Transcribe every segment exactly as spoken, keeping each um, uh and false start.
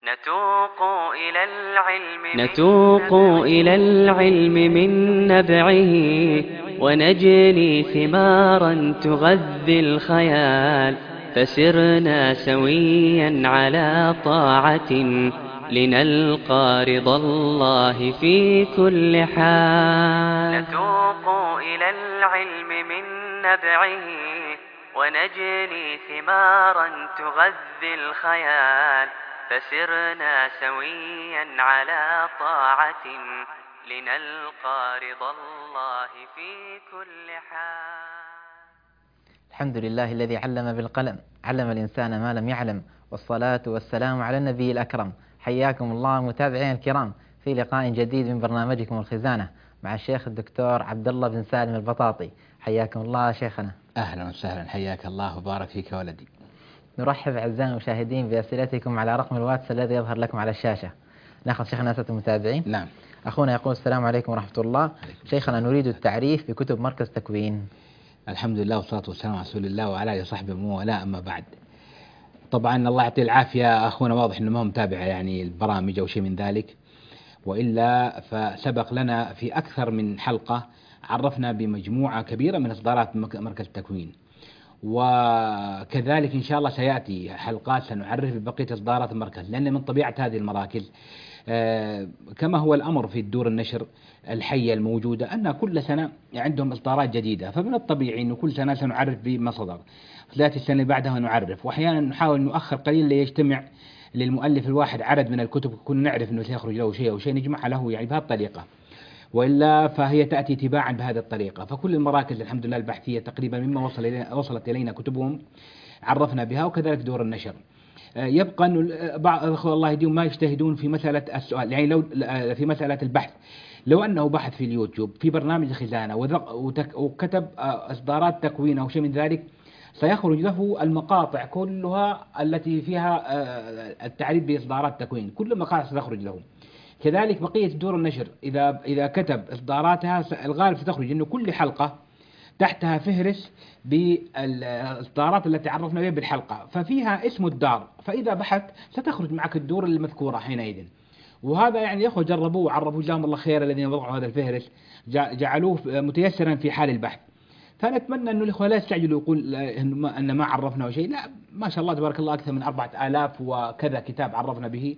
نتوق إلى العلم نتوق إلى العلم من نبعه، ونجني ثمارا تغذي الخيال، فسرنا سويا على طاعة لنلقى رضا الله في كل حال. نتوق إلى العلم من نبعه، ونجني ثمارا تغذي الخيال، فسرنا سويا على طاعة لنلقى رضا الله في كل حال. الحمد لله الذي علم بالقلم، علم الإنسان ما لم يعلم، والصلاة والسلام على النبي الأكرم. حياكم الله متابعين الكرام في لقاء جديد من برنامجكم الخزانة مع الشيخ الدكتور عبد الله بن سالم البطاطي. حياكم الله شيخنا. أهلا وسهلا، حياك الله وبارك فيك ولدي. نرحب أعزائي المشاهدين بأسئلتكم على رقم الواتس الذي يظهر لكم على الشاشة. ناخذ شيخنا أسئلة المتابعين. نعم. أخونا يقول: السلام عليكم ورحمة الله. شيخنا، نريد التعريف بكتب مركز تكوين. الحمد لله والصلاة والسلام على رسول الله وعلى آله وصحبه ومن والاه، أما بعد. طبعا الله يعطيه العافية، أخونا واضح أنه ما هو متابع يعني البرامج أو شيء من ذلك، وإلا فسبق لنا في أكثر من حلقة عرفنا بمجموعة كبيرة من إصدارات مركز التكوين، وكذلك إن شاء الله سيأتي حلقات سنعرف ببقية إصدارات المركز، لأن من طبيعة هذه المراكز كما هو الأمر في الدور النشر الحية الموجودة أن كل سنة عندهم إصدارات جديدة، فمن الطبيعي أنه كل سنة سنعرف بما صدر، ذات السنة اللي بعدها نعرف، وأحيانا نحاول نؤخر قليل ليجتمع للمؤلف الواحد عدد من الكتب كنا نعرف أنه سيخرج له شيء أو شيء نجمع له يعني بهذه الطريقة، وإلا فهي تأتي تباعا بهذه الطريقة. فكل المراكز الحمد لله البحثية تقريبا مما وصل إلينا وصلت إلينا كتبهم عرفنا بها، وكذلك دور النشر. يبقى أن بعض الأخوة الله يهديهم ما يجتهدون في مسألة السؤال، يعني لو في مسألة البحث، لو أنه بحث في اليوتيوب في برنامج الخزانة وكتب إصدارات تكوين أو شيء من ذلك، سيخرج له المقاطع كلها التي فيها التعريف بإصدارات تكوين، كل المقاطع ستخرج له. كذلك بقية دور النشر إذا إذا كتب إصداراتها الغالب ستخرج إنه كل حلقة تحتها فهرس بالإصدارات التي عرفنا بها بالحلقة، ففيها اسم الدار، فإذا بحث ستخرج معك الدور المذكورة حينئذ. وهذا يعني يا أخوة جربوه وعرفوا جزاهم الله خير الذين وضعوا هذا الفهرس، جعلوه متيسرا في حال البحث. فنتمنى أن الإخوة لا يستعجلوا يقول أن ما عرفنا شيء، لا، ما شاء الله تبارك الله أكثر من أربعة آلاف وكذا كتاب عرفنا به.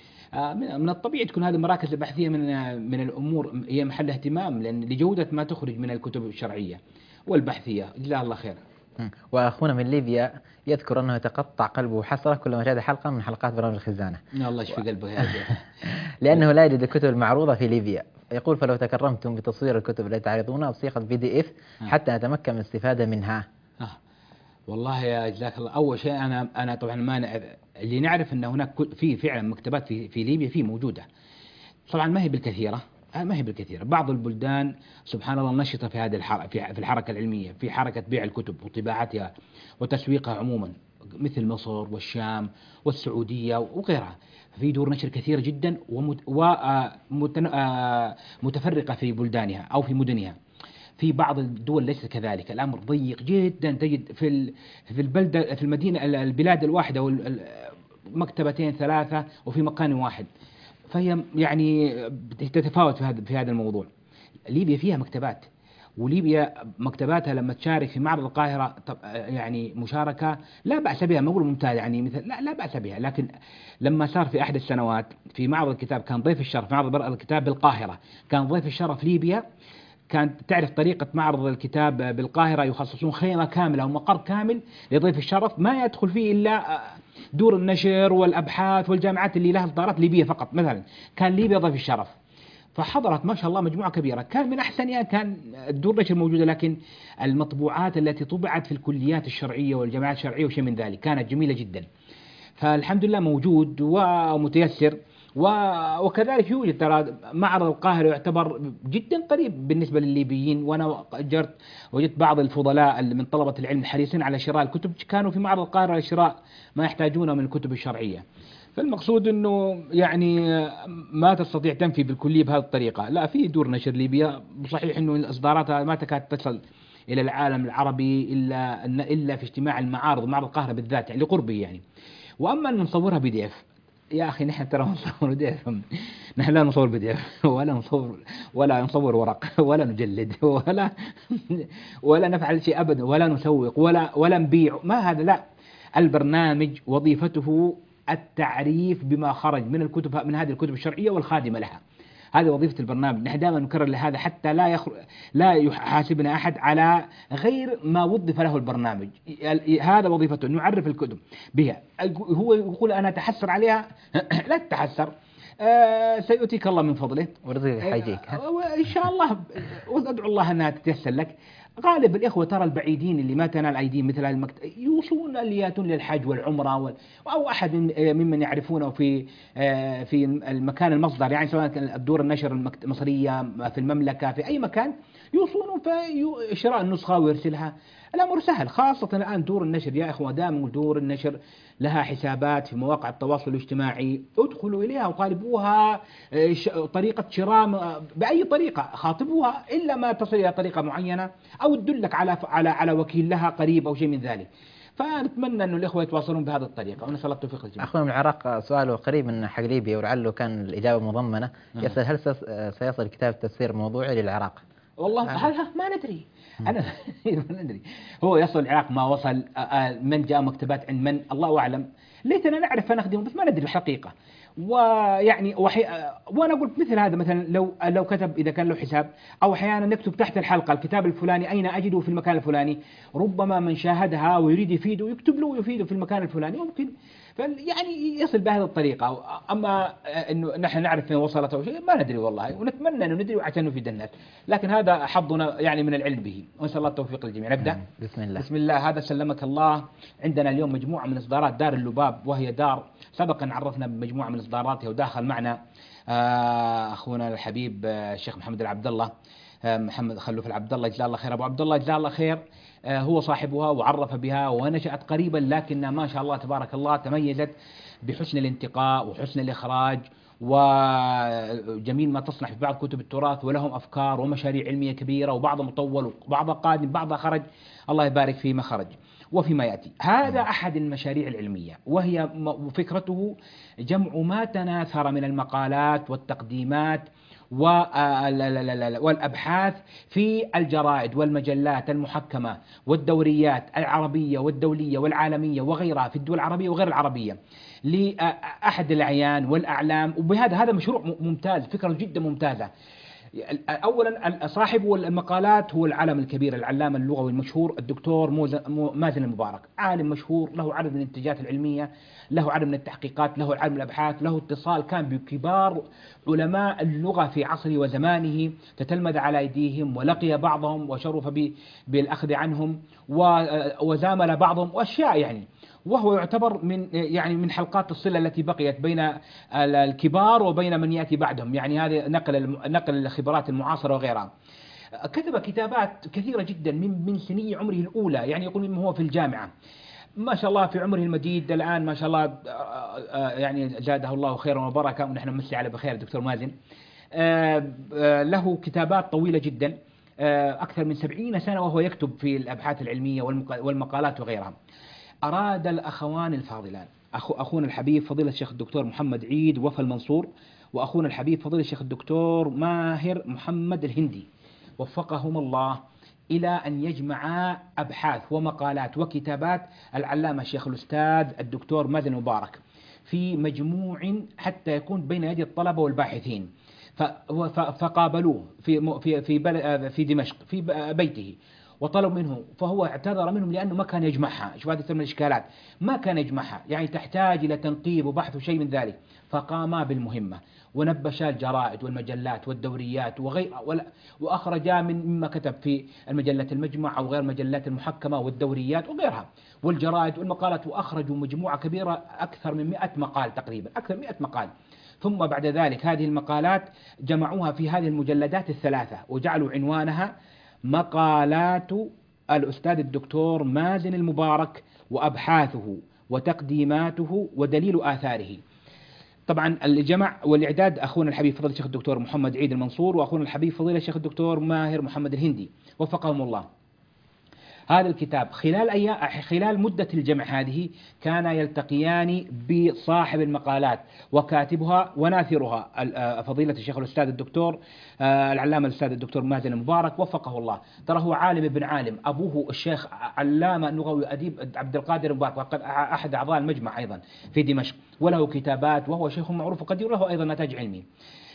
من الطبيعي تكون هذه المراكز البحثية من من الأمور هي محل اهتمام، لأن لجودة ما تخرج من الكتب الشرعية والبحثية، جزاه الله خير. وأخونا من ليبيا يذكر أنه يتقطع قلبه حسرة كلما شاهد حلقة من حلقات برامج الخزانة. الله يشفي قلبه يا شيخ. لأنه لا يجد الكتب المعروضة في ليبيا. يقول: فلو تكرمتم بتصوير الكتب التي تعرضونها بصيغة بي دي إف حتى نتمكن من الاستفادة منها. آه. والله يا جزاك الله. أول شيء أنا أنا طبعا ما نعرف، اللي نعرف أن هناك في فعلا مكتبات في في ليبيا في موجودة، طبعا ما هي بالكثيرة، ما هي بالكثير. بعض البلدان سبحان الله نشطة في هذه الحركة، في الحركة العلمية، في حركة بيع الكتب وطباعتها وتسويقها عموما، مثل مصر والشام والسعودية وغيرها. في دور نشر كثيرة جدا ومتفرقة في بلدانها أو في مدنها. في بعض الدول ليس كذلك، الأمر ضيق جدا، تجد في في البلدة في المدينة البلاد الواحدة مكتبتين ثلاثة وفي مكان واحد، فهي يعني تتفاوت في هذا في هذا الموضوع. ليبيا فيها مكتبات، وليبيا مكتباتها لما تشارك في معرض القاهرة يعني مشاركة لا بأس بها، ما أقول ممتاز يعني مثل لا لا بأس بها، لكن لما صار في أحد السنوات في معرض الكتاب كان ضيف الشرف، معرض الكتاب بالقاهرة كان ضيف الشرف ليبيا، كانت تعرف طريقة معرض الكتاب بالقاهرة يخصصون خيمة كاملة أو مقر كامل لضيف الشرف ما يدخل فيه إلا دور النشر والأبحاث والجامعات اللي لها إصدارات ليبية فقط. مثلا كان ليبيا ضيف الشرف، فحضرت ما شاء الله مجموعة كبيرة، كان من أحسنها كان الدور النشر موجودة، لكن المطبوعات التي طبعت في الكليات الشرعية والجامعات الشرعية وشيء من ذلك كانت جميلة جدا. فالحمد لله موجود ومتيسر، وكذلك يوجد ترى معرض القاهرة يعتبر جدا قريب بالنسبة للليبيين، وأنا جرت وجدت بعض الفضلاء من طلبة العلم الحريصين على شراء الكتب كانوا في معرض القاهرة لشراء ما يحتاجونه من الكتب الشرعية. فالمقصود أنه يعني ما تستطيع تنفي بالكلية بهذه الطريقة، لا، في دور نشر ليبيا صحيح أنه الإصدارات ما تكاد تصل إلى العالم العربي إلا إلا في اجتماع المعارض، معرض القاهرة بالذات يعني لقربه يعني. وأما أن نصورها بي دي إف يا أخي نحن ترى نصور بي دي إف، نحن لا نصور بي دي إف ولا نصور ولا نصور ورق ولا نجلد ولا ولا نفعل شيء أبدا، ولا نسوق ولا ولا نبيع، ما هذا، لا. البرنامج وظيفته التعريف بما خرج من الكتب، من هذه الكتب الشرعية والخادمة لها. هذه وظيفة البرنامج، نحن دائما نكرر لهذا حتى لا يخر... لا يحاسبنا أحد على غير ما وظف له البرنامج. هذا وظيفته، نعرف الكتب بها. هو يقول أنا أتحسر عليها لا تتحسر، آه سيؤتيك الله من فضله ورزقك حيجيك آه إن شاء الله، وأدعو الله أنها تتيسر لك. غالب الإخوة ترى البعيدين اللي ما تنال أيديهم مثل المكتب يوصون اللي ياتون للحج والعمرة وال... أو أحد ممن يعرفونه في في المكان المصدر، يعني سواء كان الدور النشر المصرية في المملكة في أي مكان، يوصون في شراء النسخة ويرسلها. الأمر سهل، خاصة الآن دور النشر يا إخوة، دام دور النشر لها حسابات في مواقع التواصل الاجتماعي، ادخلوا إليها وطالبوها طريقة شراء بأي طريقة، خاطبوها إلا ما تصل إلى طريقة معينة أو تدلك على على على وكيل لها قريب أو شيء من ذلك. فنتمنى أن الإخوة يتواصلون بهذه الطريقة، ونسأل الله التوفيق للجميع. أخونا من العراق سؤاله قريب من حق ليبيا ولعله كان الإجابة مضمنة. نعم. يسأل هل سيصل كتاب تفسير موضوعي للعراق؟ والله هذا ما ندري، أنا ما ندري. هو يصل العراق ما وصل، من جاء مكتبات عند من الله أعلم، ليتنا نعرف فنخدمه، بس ما ندري الحقيقة. ويعني وحي... وانا قلت مثل هذا مثلا لو لو كتب اذا كان له حساب، او احيانا نكتب تحت الحلقه الكتاب الفلاني اين اجده في المكان الفلاني، ربما من شاهدها ويريد يفيده يكتب له ويفيده في المكان الفلاني، ممكن يعني يصل بهذه الطريقه. اما انه نحن نعرف فين وصلت او شيء ما ندري والله، ونتمنى انه ندري عشان نفيد الناس، لكن هذا حظنا يعني من العلم به، ونسال الله التوفيق للجميع. نبدا. بسم الله. بسم الله. هذا سلمك الله. عندنا اليوم مجموعه من اصدارات دار اللباب، وهي دار سبقا عرفنا بمجموعة من إصداراتها، وداخل معنا أخونا الحبيب الشيخ محمد العبد الله، محمد خلوف العبد الله، جزاه الله خير. أبو عبد الله جزاه الله خير، هو صاحبها وعرف بها ونشأت قريبا، لكنها ما شاء الله تبارك الله تميزت بحسن الانتقاء وحسن الإخراج وجميل ما تصنع في بعض كتب التراث، ولهم أفكار ومشاريع علمية كبيرة، وبعضها مطول وبعضها قادم بعضها خرج، الله يبارك فيما خرج وفيما يأتي. هذا أحد المشاريع العلمية، وهي فكرته جمع ما تناثر من المقالات والتقديمات والأبحاث في الجرائد والمجلات المحكمة والدوريات العربية والدولية والعالمية وغيرها في الدول العربية وغير العربية لأحد الأعيان والأعلام. وبهذا هذا مشروع ممتاز، فكرة جدا ممتازة. أولا صاحب المقالات هو العالم الكبير العلامة اللغوي المشهور الدكتور مازن المبارك، عالم مشهور له عدد من الانتاجات العلمية، له عدد من التحقيقات، له عدد من الأبحاث، له اتصال كان بكبار علماء اللغة في عصره وزمانه، تتلمذ على أيديهم ولقي بعضهم وشرف بالأخذ عنهم وزامل بعضهم وأشياء يعني. وهو يعتبر من يعني من حلقات الصلة التي بقيت بين الكبار وبين من يأتي بعدهم، يعني هذه نقل نقل الخبرات المعاصرة وغيرها. كتب كتابات كثيرة جدا من من سني عمره الأولى، يعني يقول مما هو في الجامعة، ما شاء الله في عمره المديد الآن ما شاء الله، يعني زاده الله خيرا وبركة، ونحن نمسي على بخير الدكتور مازن. له كتابات طويلة جدا أكثر من سبعين سنة وهو يكتب في الأبحاث العلمية والمقالات وغيرها. أراد الأخوان الفاضلان، أخو أخونا الحبيب فضيلة الشيخ الدكتور محمد عيد وفى المنصور، وأخونا الحبيب فضيلة الشيخ الدكتور ماهر محمد الهندي، وفقهم الله إلى أن يجمع أبحاث ومقالات وكتابات العلامة الشيخ الأستاذ الدكتور مازن المبارك في مجموع حتى يكون بين يدي الطلبة والباحثين. فقابلوه في في في في دمشق في بيته وطلبوا منه، فهو اعتذر منهم لأنه ما كان يجمعها. شوف هذه من الإشكالات، ما كان يجمعها، يعني تحتاج إلى تنقيب وبحث وشيء من ذلك. فقاما بالمهمة ونبشا الجرائد والمجلات والدوريات وغير، وأخرجا من مما كتب في المجلة المجمع أو غير مجلات المحكمة والدوريات وغيرها والجرائد والمقالات، وأخرجوا مجموعة كبيرة أكثر من مئة مقال تقريبا، أكثر من مئة مقال. ثم بعد ذلك هذه المقالات جمعوها في هذه المجلدات الثلاثة وجعلوا عنوانها مقالات الأستاذ الدكتور مازن المبارك وأبحاثه وتقديماته ودليل آثاره. طبعا الجمع والإعداد أخونا الحبيب فضيلة الشيخ الدكتور محمد عيد المنصور، وأخونا الحبيب فضيلة الشيخ الدكتور ماهر محمد الهندي، وفقهم الله. هذا الكتاب خلال أيام خلال مدة الجمع هذه كان يلتقيان بصاحب المقالات وكاتبها وناثرها فضيلة الشيخ الأستاذ الدكتور العلامة الأستاذ الدكتور مازن المبارك وفقه الله. ترى هو عالم ابن عالم، أبوه الشيخ علامة لغوي أديب عبد القادر المبارك، وقد أحد أعضاء المجمع أيضا في دمشق، وله كتابات وهو شيخ معروف وقدير، له أيضا نتاج علمي،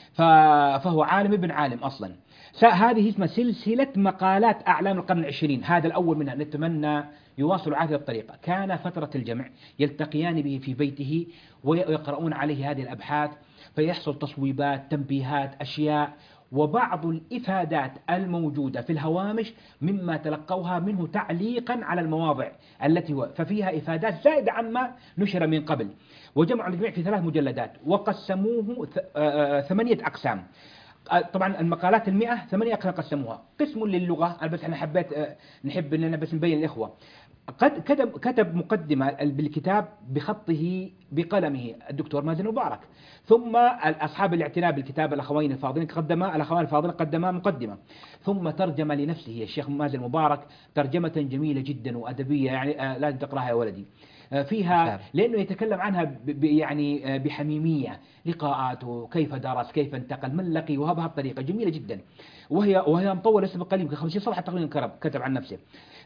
فهو عالم ابن عالم أصلا. هذه اسمها سلسلة مقالات أعلام القرن العشرين، هذا الأول منها. نتمنى يواصل هذه الطريقة. كان فترة الجمع يلتقيان به في بيته ويقرؤون عليه هذه الأبحاث، فيحصل تصويبات، تنبيهات، أشياء، وبعض الإفادات الموجودة في الهوامش مما تلقوها منه تعليقا على المواضع التي هو، ففيها إفادات زائدة عما نشر من قبل. وجمعوا الجميع في ثلاث مجلدات وقسموه ثمانية أقسام. طبعا المقالات المئة ثمانية أقسام قسموها. قسم للغة، أنا بس أنا حبيت نحب أننا بس نبين الإخوة. قد كتب كتب مقدمة بالكتاب بخطه بقلمه الدكتور مازن مبارك، ثم أصحاب الاعتناء بالكتاب الأخوين الفاضلين قدما الأخوان الفاضلين قدما مقدمة، ثم ترجم لنفسه الشيخ مازن مبارك ترجمة جميلة جدا وأدبية، يعني لازم تقرأها يا ولدي فيها، لأنه يتكلم عنها يعني بحميمية، لقاءاته، كيف درس، كيف انتقل، من لقي، وهذه الطريقة جميلة جدا، وهي وهي مطولة لسه بقليل خمسين صفحة تقريبا كتب عن نفسه.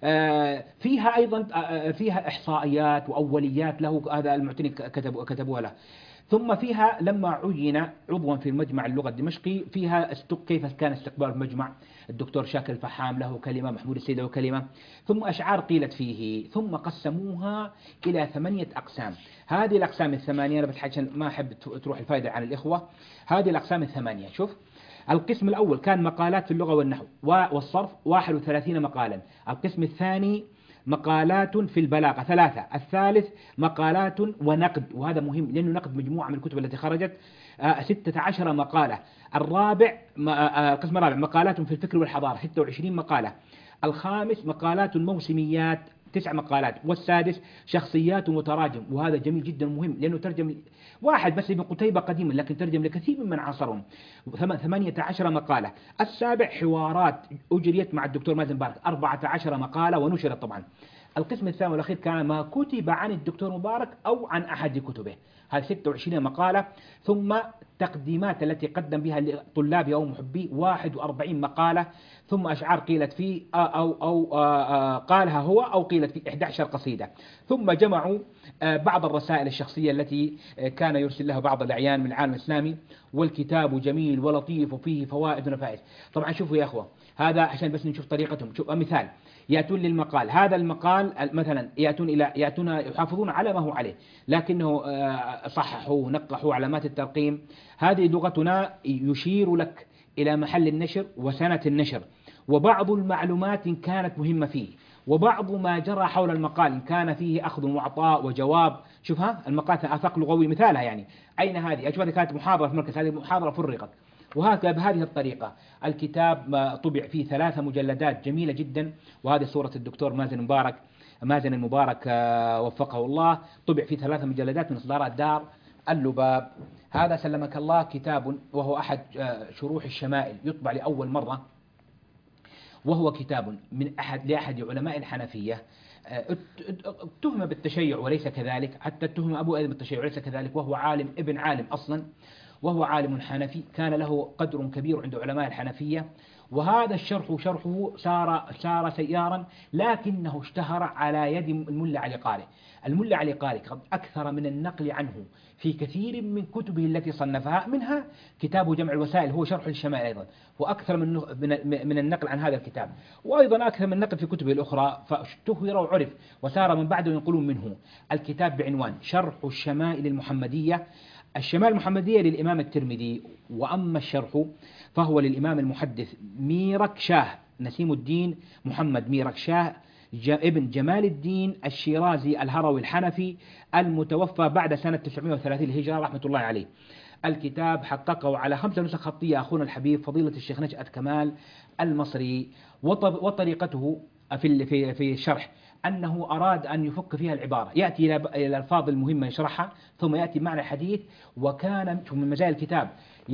فيها أيضا فيها إحصائيات وأوليات له، هذا المعتني كتبوا كتبوها له. ثم فيها لما عين عضوا في المجمع اللغة الدمشقي فيها كيف كان استقبال المجمع، الدكتور شاكر الفحام له كلمة، محمود السيد له كلمة، ثم أشعار قيلت فيه، ثم قسموها إلى ثمانية أقسام. هذه الأقسام الثمانية أنا بس عشان ما أحب تروح الفائدة عن الإخوة، هذه الأقسام الثمانية. شوف، القسم الأول كان مقالات في اللغة والنحو والصرف واحد وثلاثين مقالا. القسم الثاني مقالات في البلاغة ثلاثة. الثالث مقالات ونقد، وهذا مهم لأنه نقد مجموعة من الكتب التي خرجت، ستة عشر مقالة. الرابع القسم الرابع مقالات في الفكر والحضارة ستة وعشرين مقالة. الخامس مقالات موسميات تسع مقالات. والسادس شخصيات وتراجم، وهذا جميل جدا مهم لأنه ترجم واحد بس ابن قتيبة قديما لكن ترجم لكثير من عصرهم، ثمانية عشر مقالة. السابع حوارات أجريت مع الدكتور مازن مبارك أربعة عشر مقالة ونشرت طبعا. القسم الثاني والأخير كان ما كتب عن الدكتور مبارك أو عن أحد كتبه، هذه ستة وعشرين مقالة. ثم تقديمات التي قدم بها لطلابه أو محبيه واحد وأربعين مقالة. ثم أشعار قيلت فيه أو, أو, أو قالها هو أو قيلت في إحدى عشرة قصيدة. ثم جمعوا بعض الرسائل الشخصية التي كان يرسل لها بعض الأعيان من العالم الإسلامي. والكتاب جميل ولطيف وفيه فوائد ونفائس. طبعا شوفوا يا أخوة، هذا عشان بس نشوف طريقتهم. شوف مثال، يأتون للمقال، هذا المقال مثلا يأتون إلى يأتون يحافظون على ما هو عليه، لكنه صححوا نقحوا علامات الترقيم. هذه لغتنا يشير لك إلى محل النشر وسنة النشر، وبعض المعلومات إن كانت مهمة فيه، وبعض ما جرى حول المقال إن كان فيه أخذ وعطاء وجواب. شوفها المقال آفاق لغوي مثالها، يعني أين هذه؟ أشوف كانت محاضرة في مركز، هذه محاضرة فرقت. وهكذا بهذه الطريقة الكتاب طبع فيه ثلاثة مجلدات جميلة جدا. وهذه صورة الدكتور مازن مبارك مازن المبارك وفقه الله، طبع فيه ثلاثة مجلدات من إصدارات دار اللباب. هذا سلمك الله كتاب، وهو أحد شروح الشمائل، يطبع لأول مرة، وهو كتاب من أحد لأحد علماء الحنفية اتهم بالتشيع وليس كذلك، حتى اتهم أبو أيضا بالتشيع وليس كذلك، وهو عالم ابن عالم أصلا، وهو عالم حنفي كان له قدر كبير عند علماء الحنفية. وهذا الشرح شرحه سار سار سيارا، لكنه اشتهر على يد الملا علي قارئ. الملا علي قارئ قد أكثر من النقل عنه في كثير من كتبه التي صنفها، منها كتابه جمع الوسائل هو شرح الشمائل أيضا، وأكثر من من النقل عن هذا الكتاب، وأيضا أكثر من النقل في كتبه الأخرى، فاشتهر وعرف وسار من بعده ينقلون منه. الكتاب بعنوان شرح الشمائل المحمدية. الشمائل المحمدية للإمام الترمذي، وأما الشرح فهو للإمام المحدث ميرك شاه نسيم الدين محمد ميرك شاه ابن جمال الدين الشيرازي الهروي الحنفي، المتوفى بعد سنة تسعمائة وثلاثين الهجرة رحمة الله عليه. الكتاب حققه على خمسة نسخ خطية أخونا الحبيب فضيلة الشيخ نشأت كمال المصري. وطريقته في في في الشرح أنه أراد أن يفك فيها العبارة، يأتي إلى الألفاظ المهمة يشرحها، ثم يأتي بمعنى الحديث. وكان من مزايا الكتاب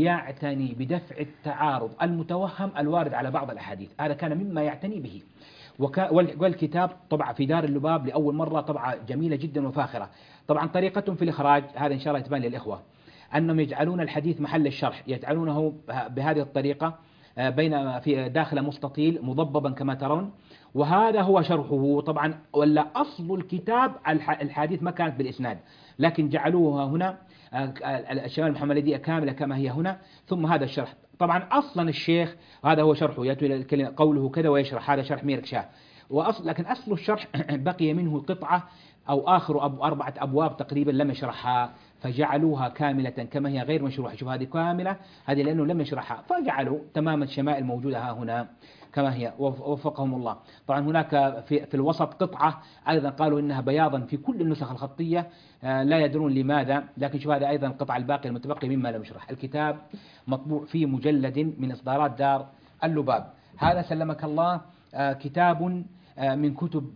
يعتني بدفع التعارض المتوهم الوارد على بعض الأحاديث، هذا كان مما يعتني به. والكتاب طبع في دار اللباب لأول مرة، طبعة جميلة جدا وفاخرة. طبعا طريقتهم في الإخراج هذا إن شاء الله يتبان للإخوة، أنهم يجعلون الحديث محل الشرح، يجعلونه بهذه الطريقة بين في داخل مستطيل مضببا كما ترون، وهذا هو شرحه. طبعا ولا أصل الكتاب الحديث ما كانت بالإسناد، لكن جعلوها هنا الشمال المحمدية كاملة كما هي هنا، ثم هذا الشرح. طبعا أصلا الشيخ هذا هو شرحه، يأتي قوله كذا ويشرح، هذا شرح ميرك شاه وأصل، لكن أصل الشرح بقي منه قطعة أو آخر أب أربعة أبواب تقريبا لم يشرحها، فجعلوها كاملة كما هي غير مشروحة. شوف هذه كاملة، هذه لأنه لم يشرحها، فجعلوا تمام الشمائل موجودة ها هنا كما هي، وفقهم الله. طبعا هناك في, في الوسط قطعة أيضا قالوا إنها بياضا في كل النسخ الخطية، لا يدرون لماذا، لكن شوف هذا أيضا القطعة الباقية المتبقي مما لم يشرح. الكتاب مطبوع في مجلد من إصدارات دار اللباب. هذا سلمك الله كتاب من كتب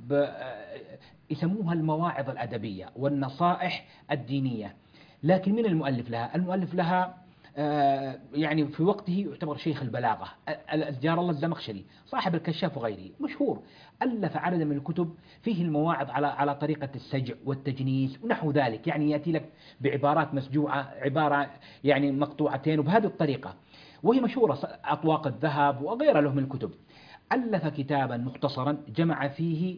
يسموها المواعظ الأدبية والنصائح الدينية، لكن من المؤلف لها؟ المؤلف لها يعني في وقته يعتبر شيخ البلاغة، جار الله الزمخشري صاحب الكشاف وغيره مشهور، ألف عددا من الكتب فيه المواعظ على على طريقة السجع والتجنيس ونحو ذلك، يعني يأتي لك بعبارات مسجوعة، عبارة يعني مقطوعتين وبهذه الطريقة، وهي مشهورة، أطواق الذهب وغيرها له من الكتب. ألف كتابا مختصرا جمع فيه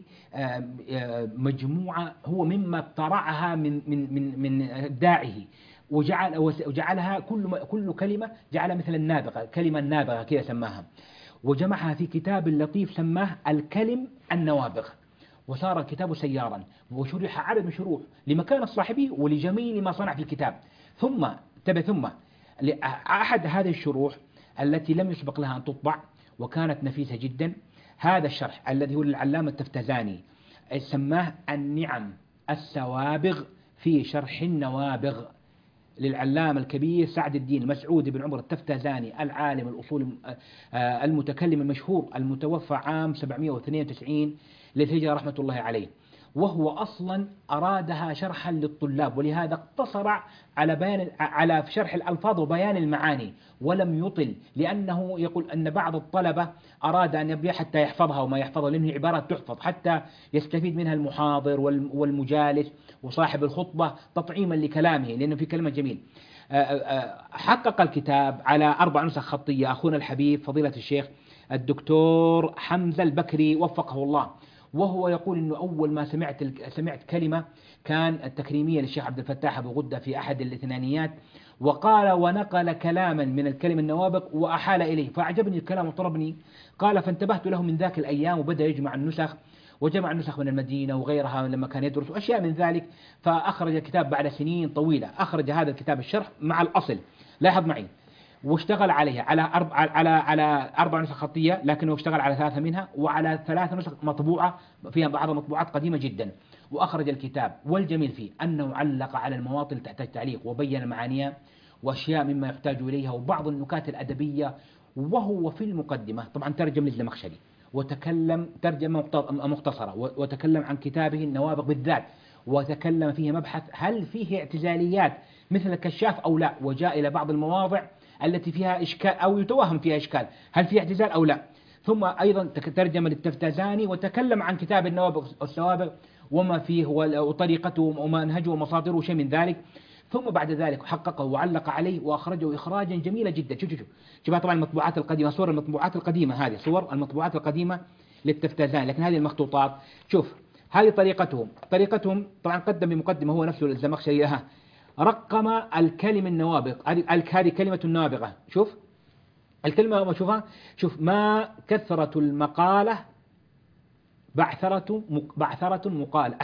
مجموعة هو مما اقترعها من من من من داعه، وجعل وجعلها كل كل كلمة جعلها مثل النابغة، كلمة نابغة كذا سماها، وجمعها في كتاب لطيف سماه الكلم النوابغ، وصار الكتاب سيارا، وشرح عدد من شروح لمكان الصاحبي ولجميل ما صنع في الكتاب. ثم تبع ثم أحد هذه الشروح التي لم يسبق لها أن تطبع وكانت نفيسة جدا، هذا الشرح الذي هو للعلامة التفتزاني سماه النعم السوابغ في شرح النوابغ، للعلامة الكبير سعد الدين مسعود بن عمر التفتزاني العالم الأصول المتكلم المشهور المتوفى عام سبعمائة واثنين وتسعين للهجرة رحمة الله عليه، وهو أصلا أرادها شرحا للطلاب، ولهذا اقتصر على بيان على شرح الألفاظ وبيان المعاني ولم يطل، لأنه يقول أن بعض الطلبة أراد أن يبدأ حتى يحفظها وما يحفظها، لأنه عبارات تحفظ حتى يستفيد منها المحاضر والمجالس وصاحب الخطبة تطعيما لكلامه، لأنه في كلمة جميل. حقق الكتاب على أربع نسخ خطية أخونا الحبيب فضيلة الشيخ الدكتور حمزة البكري وفقه الله، وهو يقول إنه أول ما سمعت سمعت كلمة كان التكريمية للشيخ عبد الفتاح أبو غدة في أحد الاثنانيات، وقال ونقل كلاما من الكلم النوابغ وأحال إليه فأعجبني الكلام وطربني، قال فانتبهت له من ذاك الأيام وبدأ يجمع النسخ، وجمع النسخ من المدينة وغيرها لما كان يدرس وأشياء من ذلك، فأخرج الكتاب بعد سنين طويلة، أخرج هذا الكتاب الشرح مع الأصل، لاحظ معي، واشتغل عليها على أربع على على أربع نسخ خطية، لكنه اشتغل على ثلاثة منها وعلى ثلاث نسخ مطبوعة فيها بعض المطبوعات قديمة جدا، وأخرج الكتاب. والجميل فيه أنه علق على المواطن تحتاج تعليق وبين معانيها وأشياء مما يحتاج إليها وبعض النكات الأدبية، وهو في المقدمة طبعا ترجم للزمخشري وتكلم ترجمة مختصرة وتكلم عن كتابه النوابغ بالذات، وتكلم فيه مبحث هل فيه اعتزاليات مثل الكشاف أو لا، وجاء إلى بعض المواضع التي فيها إشكال أو يتوهم فيها إشكال هل فيه اعتزال أو لا، ثم أيضا ترجم للتفتزاني وتكلم عن كتاب النوابغ والسوابغ وما فيه وطريقته ومنهجه ومصادره وشيء من ذلك، ثم بعد ذلك حققه وعلق عليه وأخرجه إخراجا جميلا جدا. شوف شوف شوف طبعا المطبوعات القديمة، صور المطبوعات القديمة، هذه صور المطبوعات القديمة للتفتزاني، لكن هذه المخطوطات شوف هذه طريقتهم طريقتهم طبعا قدم بمقدمة هو نفسه الزمخشري لها، رقم الكلم النوابغ، هذه كلمة النابغة، شوف الكلمة شوفها، شوف ما كثرة المقالة بعثرة بعثرة مقالة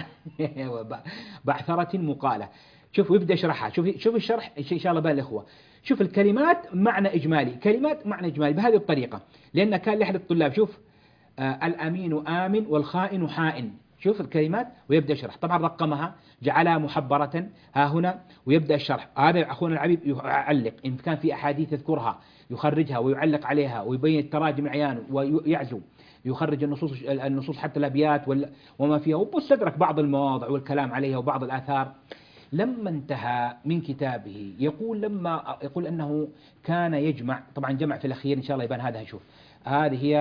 بعثرة مقالة، شوف ويبدأ يشرحها، شوف شوف الشرح إن شاء الله بال الإخوة، شوف الكلمات معنى إجمالي، كلمات معنى إجمالي بهذه الطريقة، لأن كان لأحد الطلاب شوف آه الأمين آمن والخائن حائن، شوف الكلمات ويبدأ يشرح، طبعا رقمها جعلها محبرة ها هنا ويبدأ الشرح، هذا أخونا العبيب يعلق إن كان في أحاديث يذكرها يخرجها ويعلق عليها ويبين التراجم العيان ويعزو يخرج النصوص النصوص حتى الأبيات وما فيها، وبستدرك بعض المواضع والكلام عليها وبعض الآثار. لما انتهى من كتابه يقول لما يقول أنه كان يجمع، طبعا جمع في الأخير إن شاء الله يبان هذا، شوف هذه هي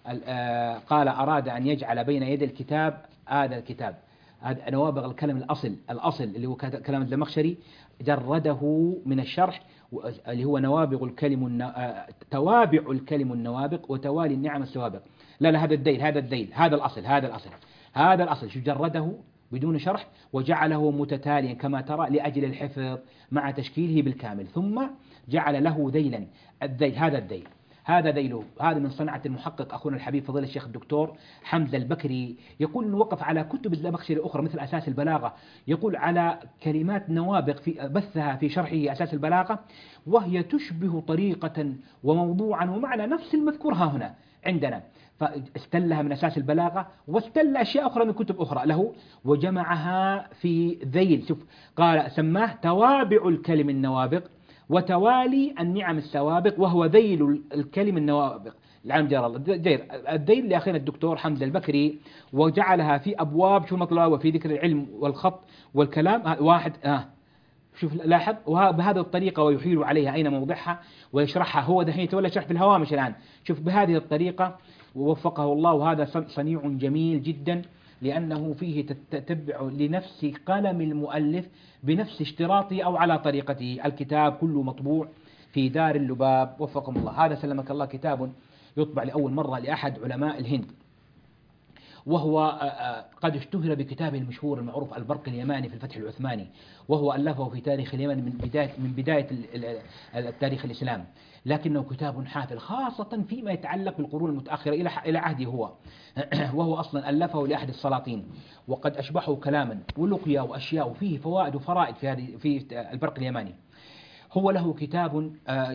قال أراد أن يجعل بين يد الكتاب هذا الكتاب هذا نوابغ الكلم الأصل الأصل اللي هو كلام الزمخشري، جرده من الشرح اللي هو نوابغ الكلم توابع الكلم النوابغ وتوالي النعم السوابق. لا لا هذا الديل هذا الديل هذا الأصل هذا الأصل هذا الأصل شو جرده بدون شرح وجعله متتاليا كما ترى لأجل الحفظ مع تشكيله بالكامل، ثم جعل له ذيلا. الذيل هذا الذيل هذا ذيله هذا من صنعة المحقق أخونا الحبيب فضيلة الشيخ الدكتور حمزة البكري، يقول إنه وقف على كتب الزمخشري الأخرى مثل أساس البلاغة، يقول على كلمات نوابغ في بثها في شرحه أساس البلاغة وهي تشبه طريقة وموضوعا ومعنى نفس المذكور ها هنا عندنا، فاستلها من أساس البلاغة واستل أشياء أخرى من كتب أخرى له وجمعها في ذيل. شوف قال سماه توابع الكلم النوابغ وتوالي النعم السوابق وهو ذيل الكلم النوابغ العالم جار الله جير الذيل لأخينا الدكتور حمزة البكري، وجعلها في أبواب شو مطلع وفي ذكر العلم والخط والكلام واحد آه شوف لاحظ وبهذه الطريقة ويحيل عليها أين موضعها ويشرحها هو دحين يتولى شرح في الهوامش الآن. شوف بهذه الطريقة ووفقه الله، وهذا صنيع جميل جدا لأنه فيه تتبع لنفس قلم المؤلف بنفس اشتراطه أو على طريقته. الكتاب كله مطبوع في دار اللباب وفقكم الله. هذا سلمك الله كتاب يطبع لأول مرة لأحد علماء الهند، وهو قد اشتهر بكتابه المشهور المعروف البرق اليماني في الفتح العثماني، وهو ألفه في تاريخ اليمن من بداية من بداية التاريخ الإسلام، لكنه كتاب حافل خاصة فيما يتعلق بالقرون المتأخرة إلى إلى عهده هو وهو أصلا ألفه لأحد السلاطين، وقد أشبحه كلاما ولقيا وأشياء وفيه فوائد وفرائد في هذه في البرق اليماني. هو له كتاب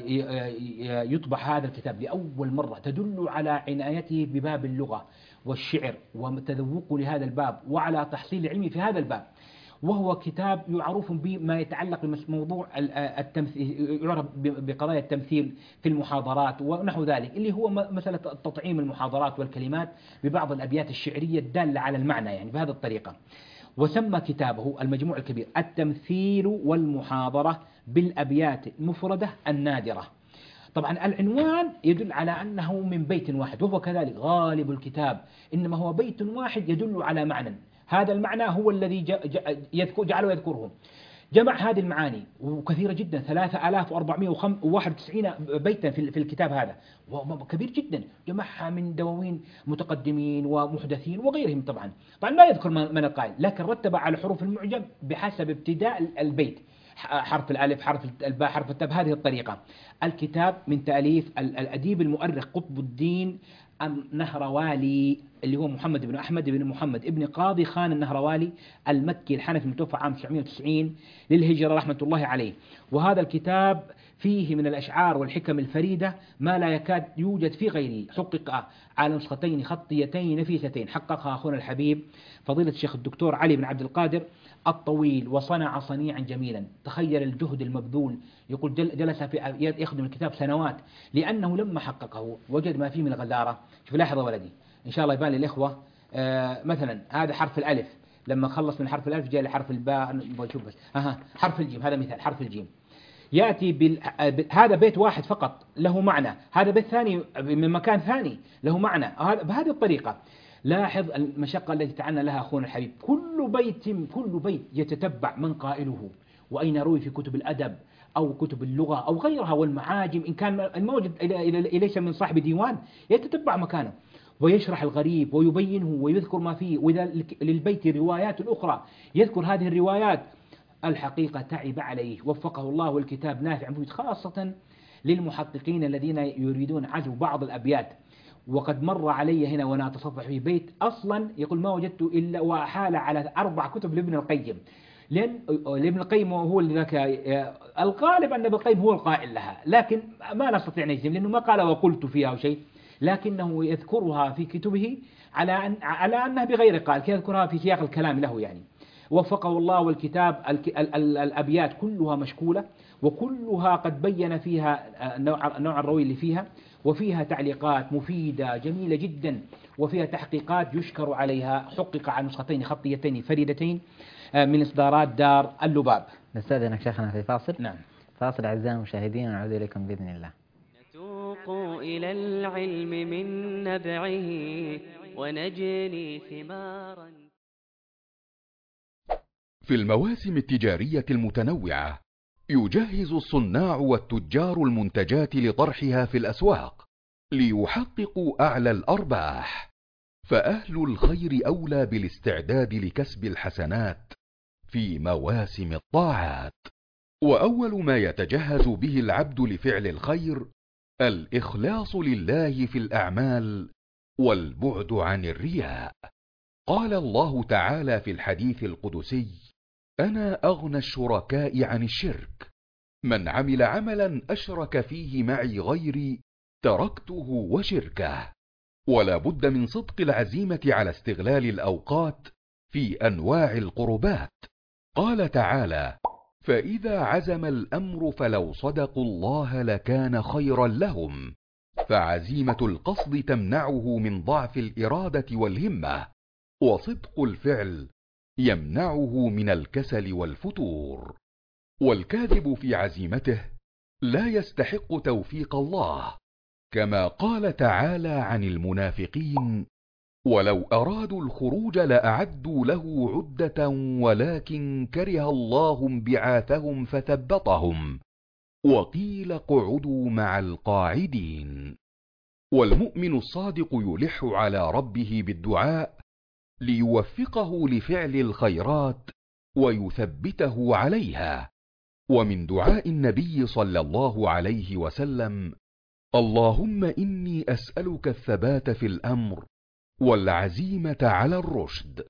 يطبع هذا الكتاب لأول مرة تدل على عنايته بباب اللغة والشعر وتذوقه لهذا الباب وعلى تحصيل علمي في هذا الباب، وهو كتاب يعرف بما يتعلق بموضوع التمثيل، يعرف بقضايا التمثيل في المحاضرات ونحو ذلك، اللي هو مسألة تطعيم المحاضرات والكلمات ببعض الأبيات الشعرية الدالة على المعنى يعني بهذه الطريقة. وسمى كتابه المجموع الكبير التمثيل والمحاضرة بالأبيات المفردة النادرة. طبعا العنوان يدل على أنه من بيت واحد، وهو كذلك غالب الكتاب إنما هو بيت واحد يدل على معنى، هذا المعنى هو الذي يذكر جعله يذكره. جمع هذه المعاني وكثيرة جدا ثلاثة آلاف وأربعمائة وواحد وتسعين بيتا في الكتاب هذا، كبير جدا، جمعها من دواوين متقدمين ومحدثين وغيرهم. طبعا طبعا لا يذكر من القائل، لكن رتب على حروف المعجم بحسب ابتداء البيت، حرف الألف حرف الباء حرف التاء بهذه الطريقة. الكتاب من تأليف الأديب المؤرخ قطب الدين النهروالي اللي هو محمد بن أحمد بن محمد ابن قاضي خان النهروالي المكي الحنفي المتوفى عام تسعمائة وتسعين للهجرة رحمة الله عليه. وهذا الكتاب فيه من الأشعار والحكم الفريدة ما لا يكاد يوجد في غيره، حقق على نسختين خطيتين نفيستين حققها أخونا الحبيب فضيلة الشيخ الدكتور علي بن عبد القادر الطويل، وصنع صنيعا جميلا. تخيل الجهد المبذول، يقول جلس في يخدم الكتاب سنوات لأنه لما حققه وجد ما فيه من الغزارة. شوف لاحظة ولدي إن شاء الله يبان للإخوة آه مثلا هذا حرف الألف، لما خلص من حرف الألف جاء لحرف الباء، نشوف بس أها حرف الجيم، هذا مثال حرف الجيم يأتي بال... هذا بيت واحد فقط له معنى، هذا بيت ثاني من مكان ثاني له معنى، بهذه الطريقة. لاحظ المشقة التي تعنى لها أخونا الحبيب، كل بيت كل بيت يتتبع من قائله وأين روي في كتب الأدب أو كتب اللغة أو غيرها والمعاجم، إن كان الموجد ليس من صاحب ديوان يتتبع مكانه ويشرح الغريب ويبينه ويذكر ما فيه، وإذا للبيت روايات أخرى يذكر هذه الروايات. الحقيقة تعب عليه وفقه الله، والكتاب نافع مفيد خاصة للمحققين الذين يريدون عزو بعض الأبيات. وقد مر علي هنا وأنا أتصفح في بيت أصلا يقول ما وجدت إلا وحال على أربع كتب لابن القيم، لأن ابن القيم هو اللي ذاك الغالب أن ابن القيم هو القائل لها، لكن ما نستطيع نجزم لأنه ما قال وقلت فيها شيء، لكنه يذكرها في كتبه على أن على أنها بغير قال، يذكرها في سياق الكلام له يعني. وفقه الله، والكتاب الأبيات كلها مشكولة وكلها قد بين فيها نوع نوع الروي اللي فيها، وفيها تعليقات مفيدة جميلة جدا، وفيها تحقيقات يشكر عليها. حقق على نسختين خطيتين فريدتين من إصدارات دار اللباب. نستأذنك شيخنا في فاصل. نعم. فاصل أعزائي المشاهدين ونعود إليكم بإذن الله. نتوق نتوق إلى العلم من نبعه ونجني ثمارا. في المواسم التجارية المتنوعة يجهز الصناع والتجار المنتجات لطرحها في الأسواق ليحققوا أعلى الأرباح، فأهل الخير أولى بالاستعداد لكسب الحسنات في مواسم الطاعات. وأول ما يتجهز به العبد لفعل الخير الإخلاص لله في الأعمال والبعد عن الرياء. قال الله تعالى في الحديث القدسي: أنا أغنى الشركاء عن الشرك، من عمل عملا أشرك فيه معي غيري تركته وشركه. ولا بد من صدق العزيمة على استغلال الأوقات في أنواع القربات. قال تعالى: فإذا عزم الأمر فلو صدقوا الله لكان خيرا لهم. فعزيمة القصد تمنعه من ضعف الإرادة والهمة، وصدق الفعل يمنعه من الكسل والفتور. والكاذب في عزيمته لا يستحق توفيق الله، كما قال تعالى عن المنافقين: ولو أرادوا الخروج لأعدوا له عدة ولكن كره الله انبعاثهم فثبطهم وقيل اقعدوا مع القاعدين. والمؤمن الصادق يلح على ربه بالدعاء ليوفقه لفعل الخيرات ويثبته عليها. ومن دعاء النبي صلى الله عليه وسلم: اللهم إني أسألك الثبات في الأمر والعزيمة على الرشد.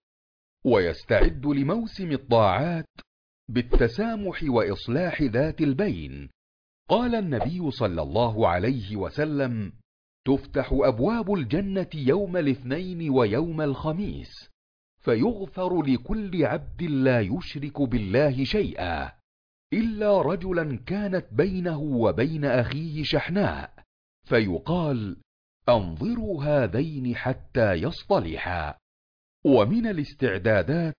ويستعد لموسم الطاعات بالتسامح وإصلاح ذات البين. قال النبي صلى الله عليه وسلم: تفتح أبواب الجنة يوم الاثنين ويوم الخميس، فيغفر لكل عبد لا يشرك بالله شيئا إلا رجلا كانت بينه وبين أخيه شحناء، فيقال: أنظروا هذين حتى يصطلحا. ومن الاستعدادات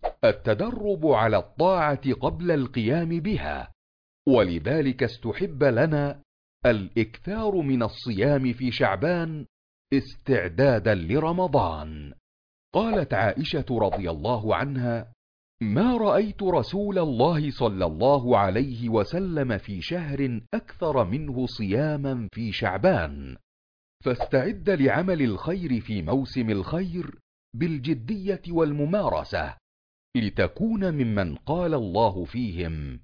التدرب على الطاعة قبل القيام بها، ولذلك استحب لنا الإكثار من الصيام في شعبان استعدادا لرمضان. قالت عائشة رضي الله عنها: ما رأيت رسول الله صلى الله عليه وسلم في شهر أكثر منه صياما في شعبان. فاستعد لعمل الخير في موسم الخير بالجدية والممارسة، لتكون ممن قال الله فيهم: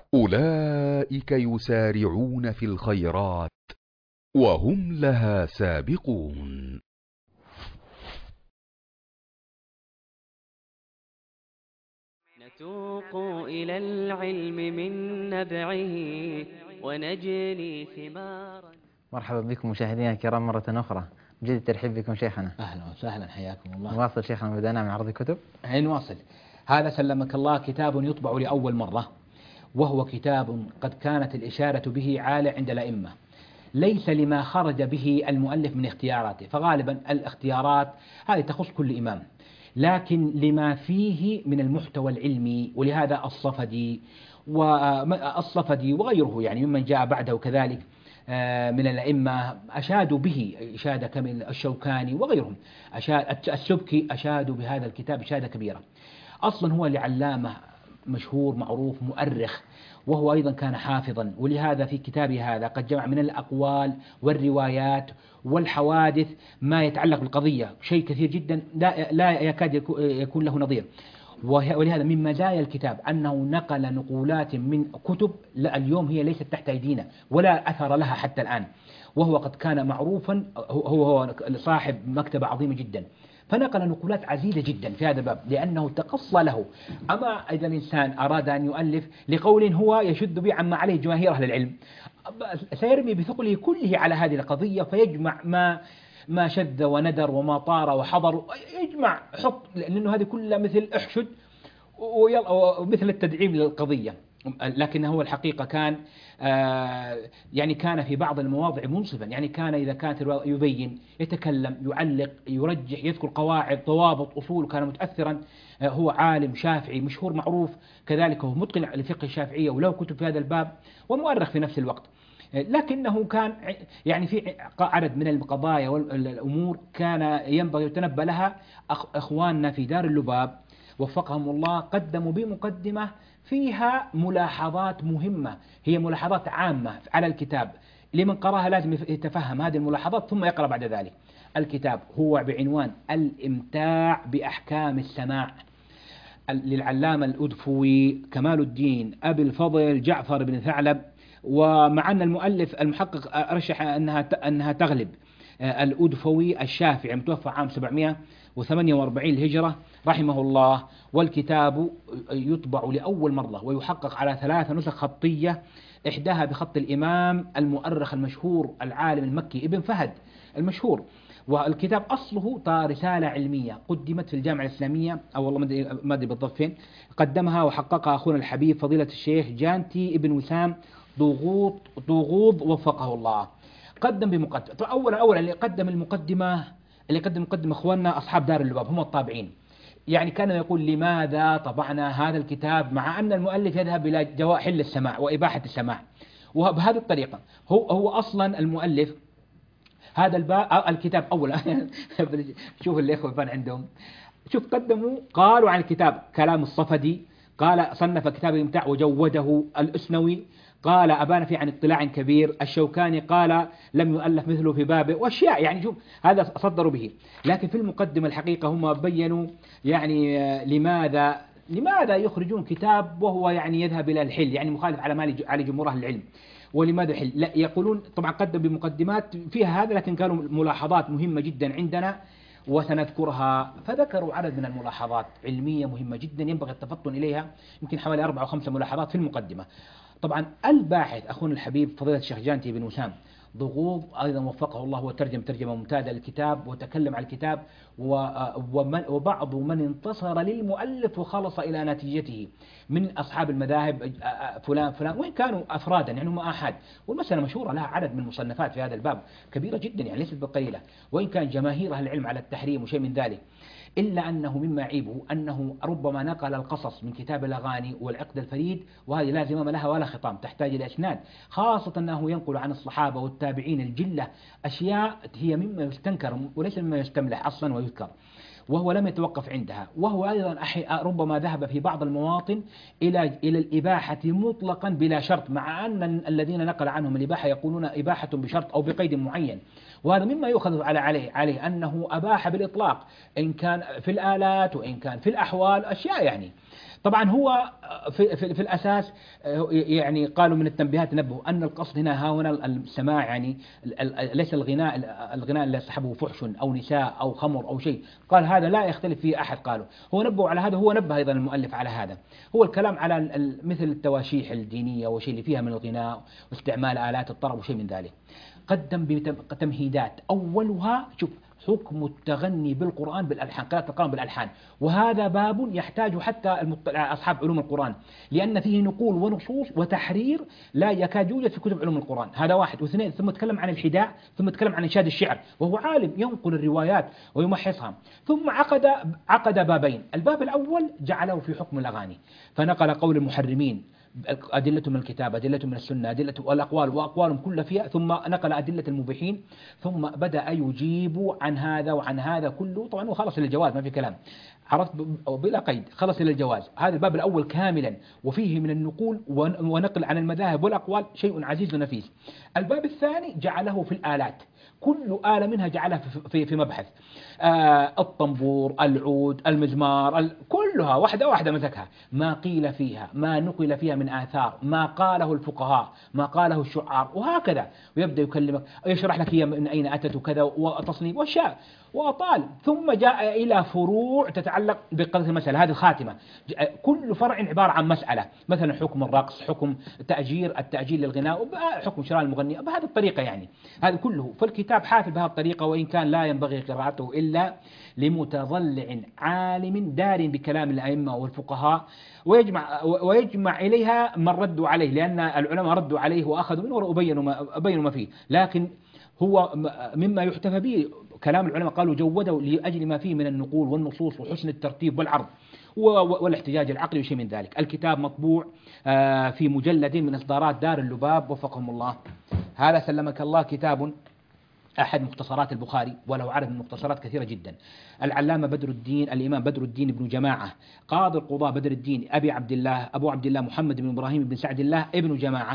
أولئك يسارعون في الخيرات وهم لها سابقون. نتوق إلى العلم من نبعه ونجني ثمارا. مرحبا بكم مشاهدينا الكرام مرة أخرى، جد الترحيب بكم شيخنا. أهلا وسهلا، حياكم الله. نواصل شيخنا، بدأنا من عرض الكتب. هي نواصل. هذا سلمك الله كتاب يطبع لأول مرة، وهو كتاب قد كانت الإشارة به عالة عند الأئمة، ليس لما خرج به المؤلف من اختياراته، فغالبا الاختيارات هذه تخص كل إمام، لكن لما فيه من المحتوى العلمي. ولهذا الصفدي والصفدي وغيره يعني ممن جاء بعده كذلك من الأئمة أشادوا به إشادة كامل، الشوكاني وغيرهم أشاد، السبكي أشادوا بهذا الكتاب إشادة كبيرة. أصلا هو لعلامة مشهور معروف مؤرخ، وهو أيضا كان حافظا، ولهذا في كتابه هذا قد جمع من الأقوال والروايات والحوادث ما يتعلق بالقضية شيء كثير جدا لا, لا يكاد يكون له نظير. ولهذا من مزايا الكتاب أنه نقل نقولات من كتب لا اليوم هي ليست تحت أيدينا ولا أثر لها حتى الآن، وهو قد كان معروفا، هو هو صاحب مكتبة عظيمة جدا، فنقل نقولات عزيزة جدا في هذا الباب لأنه تقصى له. أما إذا الإنسان أراد أن يؤلف لقول هو يشد به عما عليه جماهير أهل العلم، سيرمي بثقله كله على هذه القضية، فيجمع ما ما شذ وندر وما طار وحضر، يجمع حط، لأنه هذه كلها مثل احشد ومثل التدعيم للقضية. لكن هو الحقيقة كان آه يعني كان في بعض المواضع منصفا، يعني كان إذا كانت يبين يتكلم يعلق يرجح يذكر قواعد ضوابط أصول، كان متأثرا. آه هو عالم شافعي مشهور معروف، كذلك هو متقن لفقه الشافعية وله كتب في هذا الباب ومؤرخ في نفس الوقت. لكنه كان يعني في عدد من القضايا والأمور كان ينبغي يتنبأ لها. أخواننا في دار اللباب وفقهم الله قدموا بمقدمة فيها ملاحظات مهمة، هي ملاحظات عامة على الكتاب، لمن قرأها لازم يتفهم هذه الملاحظات ثم يقرأ بعد ذلك. الكتاب هو بعنوان الإمتاع بأحكام السماع للعلامة الأدفوي كمال الدين أبي الفضل جعفر بن ثعلب، ومع أن المؤلف المحقق رشح أنها أنها تغلب الأدفوي الشافعي متوفى عام سبعمائة وثمانية وأربعين الهجرة رحمه الله. والكتاب يطبع لأول مرة ويحقق على ثلاث نسخ خطية، إحداها بخط الإمام المؤرخ المشهور العالم المكي ابن فهد المشهور. والكتاب أصله رسالة علمية قدمت في الجامعة الإسلامية، أو والله ما أدري بالضبط فين، قدمها وحققها أخونا الحبيب فضيلة الشيخ جانتي ابن وسام ضغوط ضغوض وفقه الله. قدم بمقدمة. أولا أولا اللي قدم المقدمة اللي قدم المقدمة أخواننا أصحاب دار اللباب هم الطابعين. يعني كان يقول لماذا طبعنا هذا الكتاب مع أن المؤلف يذهب إلى جواء حل السماع وإباحة السماع، وبهذه الطريقة هو هو أصلا المؤلف هذا الباب الكتاب أولا شوف الإخوة يبان عندهم، شوف قدموا قالوا عن الكتاب كلام الصفدي، قال صنف كتاب الإمتاع وجوده الأسنوي، قال أبان فيه عن اطلاع كبير، الشوكاني قال لم يؤلف مثله في بابه، وأشياء يعني شوف هذا صدروا به. لكن في المقدمة الحقيقة هم بينوا يعني لماذا لماذا يخرجون كتاب وهو يعني يذهب إلى الحل، يعني مخالف على على جمهور أهل العلم. ولماذا حل؟ لا يقولون طبعا قدم بمقدمات فيها هذا، لكن كانوا ملاحظات مهمة جدا عندنا وسنذكرها. فذكروا عدد من الملاحظات علمية مهمة جدا ينبغي التفطن إليها، يمكن حوالي أربع أو خمسة ملاحظات في المقدمة. طبعا الباحث أخونا الحبيب فضيلة الشيخ جانتي بن وسام ضغوض أيضا وفقه الله وترجم ترجمة ممتازة للكتاب وتكلم على الكتاب، وبعض من انتصر للمؤلف وخلص إلى نتيجته من أصحاب المذاهب فلان فلان وإن كانوا أفرادا يعني هم آحاد، والمسألة مشهورة لها عدد من المصنفات في هذا الباب كبيرة جدا يعني ليست بقليلة، وإن كان جماهير أهل العلم على التحريم وشيء من ذلك، إلا أنه مما عيبه أنه ربما نقل القصص من كتاب الأغاني والعقد الفريد، وهذه لا زمام لها ولا خطام تحتاج إلى إسناد، خاصة أنه ينقل عن الصحابة والتابعين الجلة أشياء هي مما يستنكر وليس مما يستملح أصلا ويذكر، وهو لم يتوقف عندها. وهو أيضا ربما ذهب في بعض المواطن إلى إلى الإباحة مطلقا بلا شرط، مع أن الذين نقل عنهم الإباحة يقولون إباحة بشرط أو بقيد معين، وهذا مما يؤخذ على عليه عليه أنه أباح بالإطلاق إن كان في الآلات وإن كان في الأحوال أشياء يعني. طبعا هو في, في, في الأساس يعني قالوا من التنبيهات نبهوا أن القصد هنا ها هنا السماع، يعني ليس الغناء الغناء اللي يصحبه فحش أو نساء أو خمر أو شيء، قال هذا لا يختلف فيه أحد، قالوا هو نبهوا على هذا، هو نبه أيضا المؤلف على هذا، هو الكلام على مثل التواشيح الدينية وشيء اللي فيها من الغناء واستعمال آلات الطرب وشيء من ذلك. قدم بتمهيدات أولها شوف حكم التغني بالقرآن بالألحان، قراءة القرآن بالألحان، وهذا باب يحتاج حتى أصحاب علوم القرآن، لأن فيه نقول ونصوص وتحرير لا يكاد يوجد في كتب علوم القرآن، هذا واحد. واثنين ثم تكلم عن الحداء، ثم تكلم عن إنشاد الشعر، وهو عالم ينقل الروايات ويمحصها. ثم عقد عقد بابين، الباب الأول جعله في حكم الأغاني، فنقل قول المحرمين أدلة من الكتاب، أدلة من السنة، أدلة والأقوال وأقوالهم كل فيها، ثم نقل أدلة المبيحين، ثم بدأ يجيب عن هذا وعن هذا كله، طبعا هو خلص إلى الجواز ما في كلام، عرفت بلا قيد، خلص إلى الجواز. هذا الباب الأول كاملا وفيه من النقول ونقل عن المذاهب والأقوال شيء عزيز ونفيس. الباب الثاني جعله في الآلات، كل آلة منها جعلها في في مبحث، آه الطنبور، العود، المزمار، كلها واحدة واحدة مسكها، ما قيل فيها، ما نقل فيها من آثار، ما قاله الفقهاء، ما قاله الشعراء، وهكذا، ويبدأ يكلمك يشرح لك هي من أين أتت وكذا وتصنيف وأشياء وأطال. ثم جاء إلى فروع تتعلق بقضية المسألة، هذه الخاتمة، كل فرع عبارة عن مسألة، مثلا حكم الرقص، حكم تأجير التأجير للغناء، حكم شراء المغني، بهذه الطريقة يعني، هذا كله. فالكتاب حافل بهذه الطريقة، وإن كان لا ينبغي قراءته إلا لمتضلع عالم دار بكلام الأئمة والفقهاء، ويجمع ويجمع إليها من ردوا عليه، لأن العلماء ردوا عليه وأخذوا منه وبينوا ما, بينوا ما فيه، لكن هو مما يحتفى به كلام العلماء، قالوا جوده لأجل ما فيه من النقول والنصوص وحسن الترتيب والعرض والاحتجاج العقلي وشيء من ذلك. الكتاب مطبوع في مجلد من إصدارات دار اللباب وفقهم الله. هذا سلمك الله كتاب أحد مختصرات البخاري، وله عدد من مختصرات كثيرة جدا. العلامة بدر الدين الإمام بدر الدين بن جماعة قاضي القضاة بدر الدين أبي عبد الله أبو عبد الله محمد بن إبراهيم بن سعد الله ابن جماعة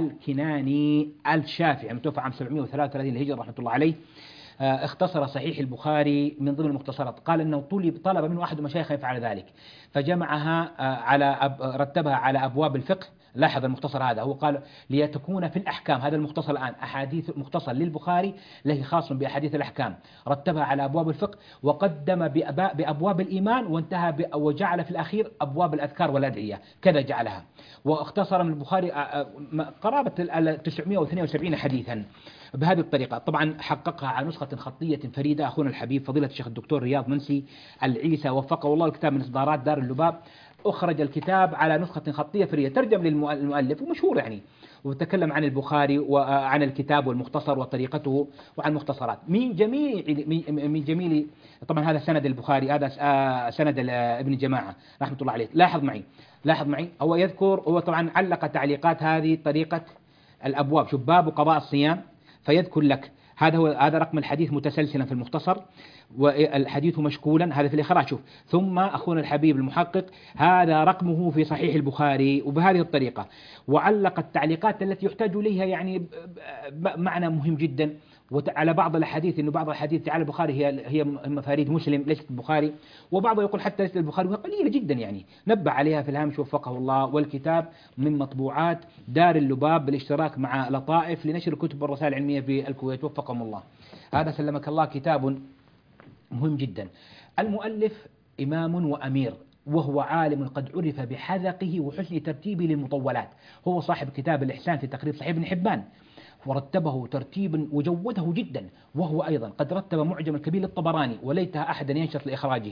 الكناني الشافعي، متوفى عام سبعمائة وثلاثة وثلاثين للهجرة رحمة الله عليه. اختصر صحيح البخاري من ضمن المختصرات، قال انه طلب طلب منه احد مشايخه يفعل ذلك، فجمعها على أب رتبها على ابواب الفقه. لاحظ المختصر هذا، هو قال ليتكون في الاحكام، هذا المختصر الان احاديث مختصر للبخاري له خاص باحاديث الاحكام، رتبها على ابواب الفقه، وقدم بابواب الايمان، وانتهى وجعل في الاخير ابواب الاذكار والادعيه، كذا جعلها. واختصر من البخاري قرابه تسعمائة واثنين وسبعين حديثا بهذه الطريقة. طبعا حققها على نسخة خطية فريدة أخونا الحبيب فضيلة الشيخ الدكتور رياض منسي العيسى وفقه الله، الكتاب من إصدارات دار اللباب، أخرج الكتاب على نسخة خطية فريدة، ترجم للمؤلف ومشهور يعني، وتكلم عن البخاري وعن الكتاب والمختصر وطريقته وعن مختصرات من جميع من جميل. طبعا هذا سند البخاري، هذا سند ابن جماعة رحمة الله عليه. لاحظ معي لاحظ معي هو يذكر، هو طبعا علق تعليقات هذه طريقة الأبواب. شوف باب قضاء الصيام، فيذكر لك هذا هو هذا رقم الحديث متسلسلا في المختصر، والحديث مشكولا هذا في الإخراج. شوف ثم أخونا الحبيب المحقق هذا رقمه في صحيح البخاري، وبهذه الطريقة. وعلق التعليقات التي يحتاج إليها يعني معنى مهم جدا، وعلى بعض الأحاديث إنه بعض الأحاديث تعالى البخاري هي هي مفاريد مسلم ليست البخاري، وبعضه يقول حتى ليست البخاري، وهي قليلة جدا يعني، نبه عليها في الهامش وفقه الله. والكتاب من مطبوعات دار اللباب بالاشتراك مع لطائف لنشر الكتب والرسائل العلمية في الكويت وفقهم الله. هذا سلمك الله كتاب مهم جدا. المؤلف إمام وأمير، وهو عالم قد عرف بحذقه وحسن ترتيبه للمطولات. هو صاحب كتاب الإحسان في تقريب صحيح ابن حبان، ورتبه ترتيبا وجوده جدا. وهو أيضا قد رتب معجم الكبير للطبراني، وليتها أحدا ينشط لإخراجه،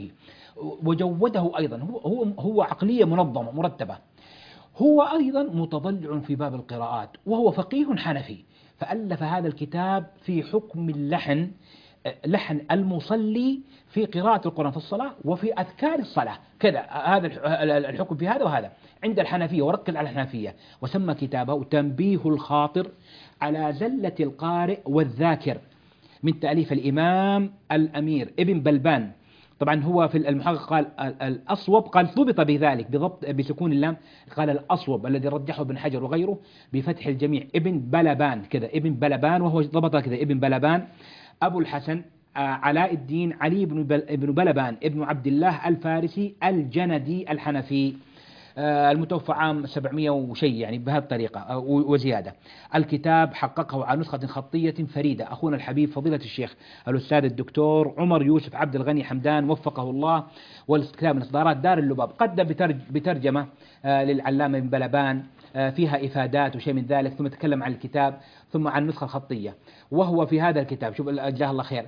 وجوده أيضا. هو, هو, هو عقلية منظمة مرتبة. هو أيضا متضلع في باب القراءات، وهو فقيه حنفي، فألف هذا الكتاب في حكم اللحن، لحن المصلي في قراءة القرآن في الصلاة وفي أذكار الصلاة، كذا هذا الحكم في هذا وهذا عند الحنفية، وركز على الحنفية. وسمى كتابه تنبيه الخاطر على زلة القارئ والذاكر، من تأليف الإمام الأمير ابن بلبان. طبعا هو في المحقق قال الأصوب، قال ضبط بذلك بضبط بسكون اللام، قال الأصوب الذي رجحه ابن حجر وغيره بفتح الجميع ابن بلبان، كذا ابن بلبان، وهو ضبط كذا ابن بلبان. أبو الحسن علاء الدين علي بن بن بلبان ابن عبد الله الفارسي الجندي الحنفي، المتوفى عام سبعمائة وشيء يعني بهذه الطريقة وزيادة. الكتاب حققه على نسخة خطية فريدة أخونا الحبيب فضيلة الشيخ الأستاذ الدكتور عمر يوسف عبد الغني حمدان وفقه الله، والكتاب من إصدارات دار اللباب. قدم بترجمة للعلامة بن بلبان فيها إفادات وشيء من ذلك، ثم تكلم عن الكتاب، ثم عن النسخة الخطية. وهو في هذا الكتاب شوف جزاه الله خير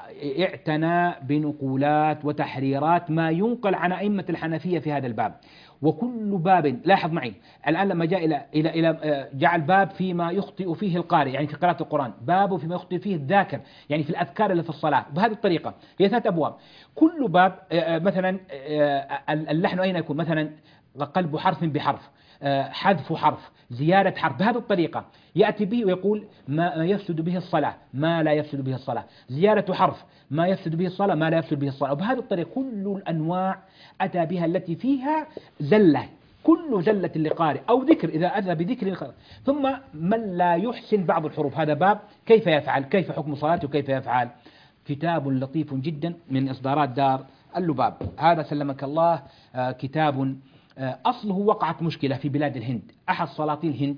اعتنى بنقولات وتحريرات ما ينقل عن أئمة الحنفية في هذا الباب. وكل باب، لاحظ معي الآن لما جاء إلى إلى إلى جعل باب فيما يخطئ فيه القارئ يعني في قراءة القرآن، باب فيما يخطئ فيه الذاكر يعني في الأذكار اللي في الصلاة، بهذه الطريقة. هي ثلاث أبواب، كل باب مثلا اللحن أين يكون، مثلا قلب حرف بحرف، حذف حرف، زيادة حرف، بهذه الطريقة يأتي به ويقول ما يفسد به الصلاة ما لا يفسد به الصلاة، زيادة حرف ما يفسد به الصلاة ما لا يفسد به الصلاة، وبهذه الطريقة كل الأنواع أتى بها التي فيها زلة، كل زلة لقارئ أو ذكر إذا أتى بذكر لقارئ. ثم من لا يحسن بعض الحروف، هذا باب كيف يفعل، كيف حكم صلاته وكيف يفعل. كتاب لطيف جدا من إصدارات دار اللباب. هذا سلمك الله كتاب أصله وقعت مشكلة في بلاد الهند، أحد سلاطين الهند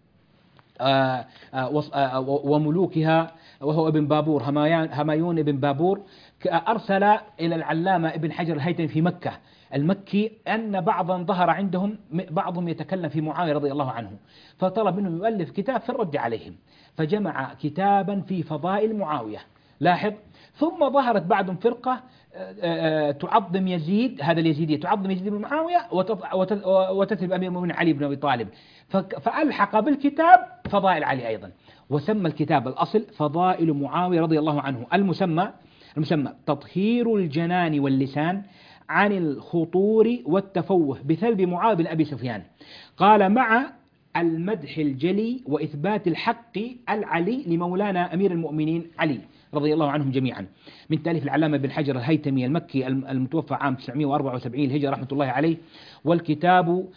وملوكها وهو ابن بابور همايون ابن بابور، أرسل إلى العلامة ابن حجر الهيثمي في مكة المكي أن بعضا ظهر عندهم بعضهم يتكلم في معاوية رضي الله عنه، فطلب منه يؤلف كتاب في الرد عليهم، فجمع كتابا في فضائل معاوية. لاحظ، ثم ظهرت بعضهم فرقة تعظم يزيد، هذا اليزيدية تعظم يزيد بن معاوية وتثب أمير المؤمنين علي بن أبي طالب، فألحق بالكتاب فضائل علي أيضا، وسمى الكتاب الأصل فضائل معاوية رضي الله عنه. المسمى المسمى تطهير الجنان واللسان عن الخطور والتفوه بثلب معاوية بن أبي سفيان. قال مع المدح الجلي وإثبات الحق العلي لمولانا أمير المؤمنين علي رضي الله عنهم جميعا، من تأليف العلامة بن حجر الهيتمي المكي المتوفى عام تسعمائة وأربعة وسبعين الهجرة رحمة الله عليه. والكتاب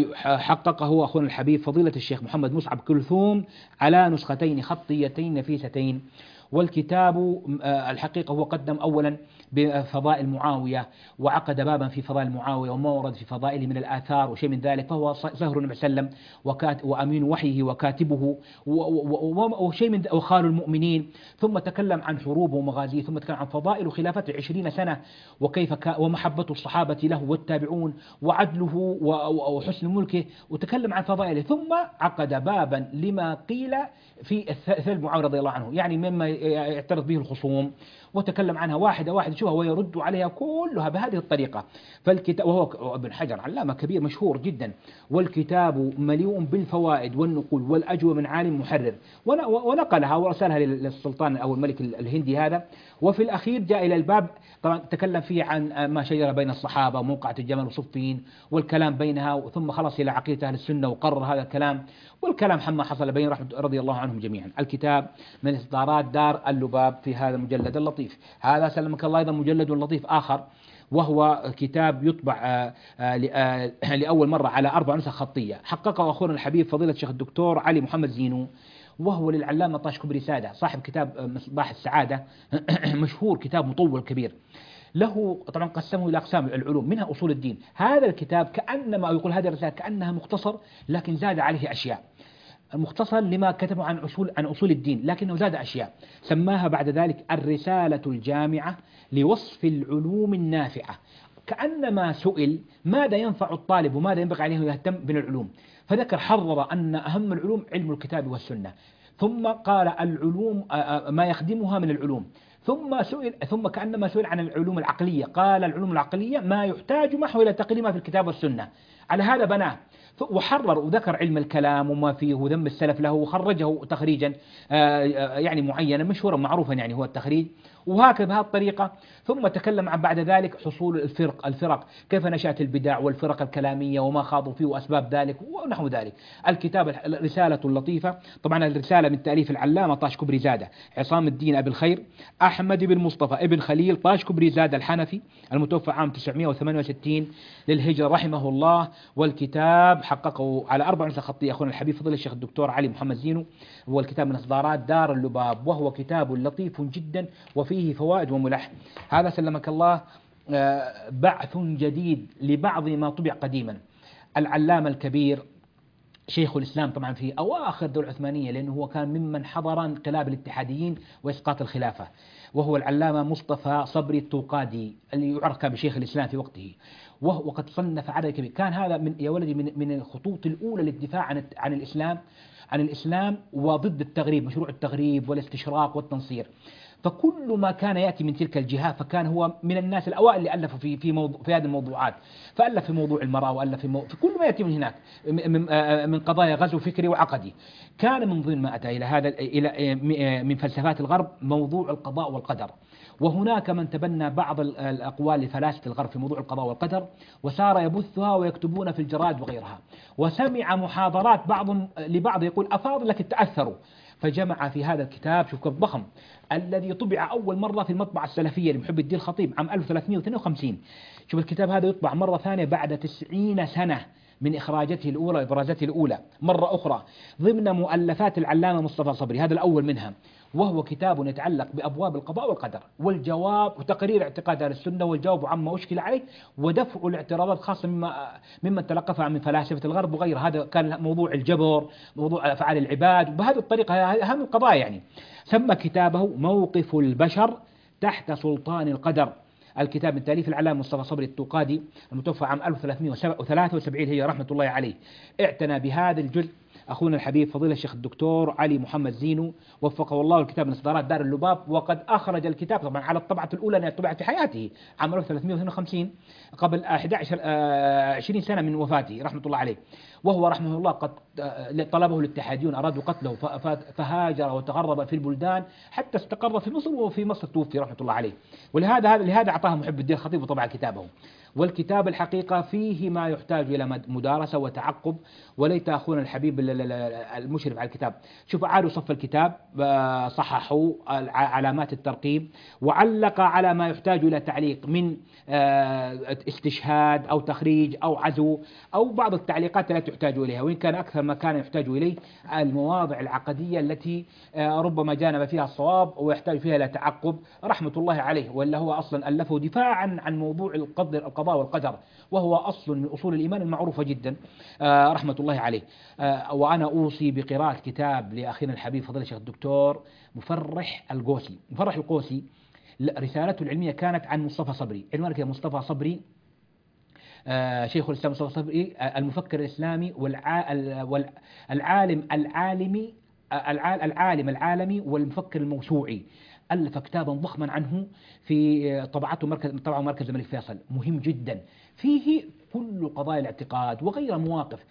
حققه أخونا الحبيب فضيلة الشيخ محمد مصعب كلثوم على نسختين خطيتين نفيستين. والكتاب الحقيقة هو قدم أولا بفضائل معاوية، وعقد بابا في فضائل معاوية وما ورد في فضائله من الآثار وشيء من ذلك، فهو زهر النبي صلى الله عليه وسلم وأمين وحيه وكاتبه وشيء من وخال المؤمنين. ثم تكلم عن حروبه ومغازيه، ثم تكلم عن فضائل خلافته عشرين سنة وكيف ومحبة الصحابة له والتابعون وعدله وحسن ملكه، وتكلم عن فضائله. ثم عقد بابا لما قيل في ثلب معاوية رضي الله عنه، يعني مما يعترض به الخصوم، وتكلم عنها واحدة واحدة شوها ويرد عليها كلها بهذه الطريقة. فالكتاب وهو ابن حجر علامة كبير مشهور جدا، والكتاب مليء بالفوائد والنقول والأجوبة من عالم محرر، ونقلها ورسلها للسلطان أو الملك الهندي هذا. وفي الأخير جاء إلى الباب طبعا تكلم فيه عن ما شجر بين الصحابة وموقعة الجمل وصفين والكلام بينها، ثم خلص إلى عقيدة أهل السنة وقرر هذا الكلام، والكلام حما حصل بين رحمة رضي الله عنهم جميعا. الكتاب من إصدارات دار اللباب في هذا المجلد اللطيف. هذا سلمك الله أيضا مجلد لطيف آخر، وهو كتاب يطبع لأول مرة على أربع نسخ خطية، حققه أخونا الحبيب فضيلة الشيخ الدكتور علي محمد زينو، وهو للعلامة طاش كبري سادة صاحب كتاب مصباح السعادة مشهور، كتاب مطول كبير له. طبعا قسمه إلى أقسام العلوم منها أصول الدين. هذا الكتاب كأنما يقول هذه الرسالة كأنها مختصر، لكن زاد عليه أشياء، مختصر لما كتبه عن أصول عن أصول الدين، لكنه زاد أشياء سماها بعد ذلك الرسالة الجامعة لوصف العلوم النافعة. كأنما سئل ماذا ينفع الطالب وماذا ينبغي عليه يهتم بالعلوم، فذكر حرر أن أهم العلوم علم الكتاب والسنة، ثم قال العلوم ما يخدمها من العلوم، ثم سئل ثم كأنما سئل عن العلوم العقلية، قال العلوم العقلية ما يحتاج محو إلى تقديمها في الكتاب والسنة. على هذا بناه وحرر وذكر علم الكلام وما فيه وذم السلف له، وخرجه تخريجا يعني معينا مشهورا معروفا يعني هو التخريج، وهكذا بهذه الطريقة. ثم تكلم عن بعد ذلك حصول الفرق الفرق كيف نشأت البدع والفرق الكلامية وما خاضوا فيه وأسباب ذلك ونحو ذلك. الكتاب رسالة لطيفة، طبعا الرسالة من تأليف العلامة طاش كبري زادة عصام الدين أبي الخير أحمد بن مصطفى ابن خليل طاش كبري زادة الحنفي المتوفى عام تسعمائة وثمانية وستين للهجرة رحمه الله. والكتاب حققه على أربع نسخ خطية أخونا الحبيب فضل الشيخ الدكتور علي محمد زينو، هو الكتاب من إصدارات دار اللباب، وهو كتاب لطيف جدا وفيه فوائد وملح. هذا سلمك الله بعث جديد لبعض ما طبع قديما. العلامة الكبير شيخ الإسلام طبعا في أواخر الدولة العثمانية، لأنه هو كان ممن حضر انقلاب الاتحاديين وإسقاط الخلافة، وهو العلامة مصطفى صبري التوقادي اللي يعرف بشيخ الإسلام في وقته، وهو قد صنف عدد كبير. كان هذا من يا ولدي من من الخطوط الأولى للدفاع عن عن الإسلام عن الإسلام وضد التغريب، مشروع التغريب والاستشراق والتنصير. فكل ما كان يأتي من تلك الجهة فكان هو من الناس الأوائل اللي ألفوا في في موضوع في هذه الموضوعات، فألف في موضوع المرأة وألف في, مو... في كل ما يأتي من هناك من, من قضايا غزو فكري وعقدي. كان من ضمن ما أتى إلى هذا إلى من فلسفات الغرب موضوع القضاء والقدر، وهناك من تبنى بعض الأقوال لفلاسفة الغرب في موضوع القضاء والقدر وصار يبثها ويكتبون في الجرائد وغيرها، وسمع محاضرات بعض لبعض يقول أفاضل لكن تأثروا، فجمع في هذا الكتاب شوف كيف ضخم الذي طبع أول مرة في المطبعة السلفية لمحب الدين الخطيب عام ألف وثلاثمائة واثنين وخمسين. شوف الكتاب هذا يطبع مرة ثانية بعد تسعين سنة من إخراجته الأولى وإبرازته الأولى مرة أخرى ضمن مؤلفات العلامة مصطفى صبري، هذا الأول منها، وهو كتاب يتعلق بأبواب القضاء والقدر والجواب وتقرير اعتقاد أهل السنة والجواب عما أشكل عليه ودفع الاعتراضات خاصة مما ممن تلقفها من فلاسفة الغرب وغيره. هذا كان موضوع الجبر، موضوع أفعال العباد، وبهذه الطريقة أهم القضايا يعني. سمى كتابه موقف البشر تحت سلطان القدر. الكتاب من تأليف العلامة مصطفى صبري التوقادي المتوفى عام ألف وثلاثمائة وثلاثة وسبعين هي رحمة الله عليه. اعتنى بهذا الجزء أخونا الحبيب فضيلة الشيخ الدكتور علي محمد زينو وفقه الله، الكتاب من إصدارات دار اللباب، وقد أخرج الكتاب طبعا على الطبعة الأولى أنها طبعت في حياته عام ألف وثلاثمائة واثنين وخمسين قبل أحد عشر عشرين سنة من وفاته رحمة الله عليه. وهو رحمه الله قد طلبه الاتحاديون أرادوا قتله فهاجر وتغرب في البلدان حتى استقر في مصر، وفي مصر توفي رحمة الله عليه. ولهذا لهذا أعطاه محب الدين الخطيب وطبع كتابه. والكتاب الحقيقة فيه ما يحتاج إلى مدارسة وتعقب، وليت أخونا الحبيب المشرف على الكتاب شوف عادوا صف الكتاب، صححوا علامات الترقيم، وعلق على ما يحتاج إلى تعليق من استشهاد أو تخريج أو عزو أو بعض التعليقات التي يحتاج إليها، وإن كان أكثر ما كان يحتاج إليه المواضع العقدية التي ربما جانب فيها الصواب ويحتاج فيها إلى تعقب رحمة الله عليه، ولا هو أصلا ألفه دفاعا عن موضوع القدر القضاء والقدر، وهو أصل من أصول الإيمان المعروفة جدا رحمة الله عليه. وأنا أوصي بقراءة كتاب لأخينا الحبيب فضيلة الشيخ الدكتور مفرح القوسي. مفرح القوسي رسالته العلمية كانت عن مصطفى صبري، عنوانه كده مصطفى صبري آه شيخ الإسلام مصطفى صبري آه المفكر الإسلامي والعالم العالمي العالم العالمي والمفكر الموسوعي. ألف كتابا ضخما عنه في طبعته مركز طبعه مركز الملك فيصل، مهم جدا، فيه كل قضايا الاعتقاد وغير مواقف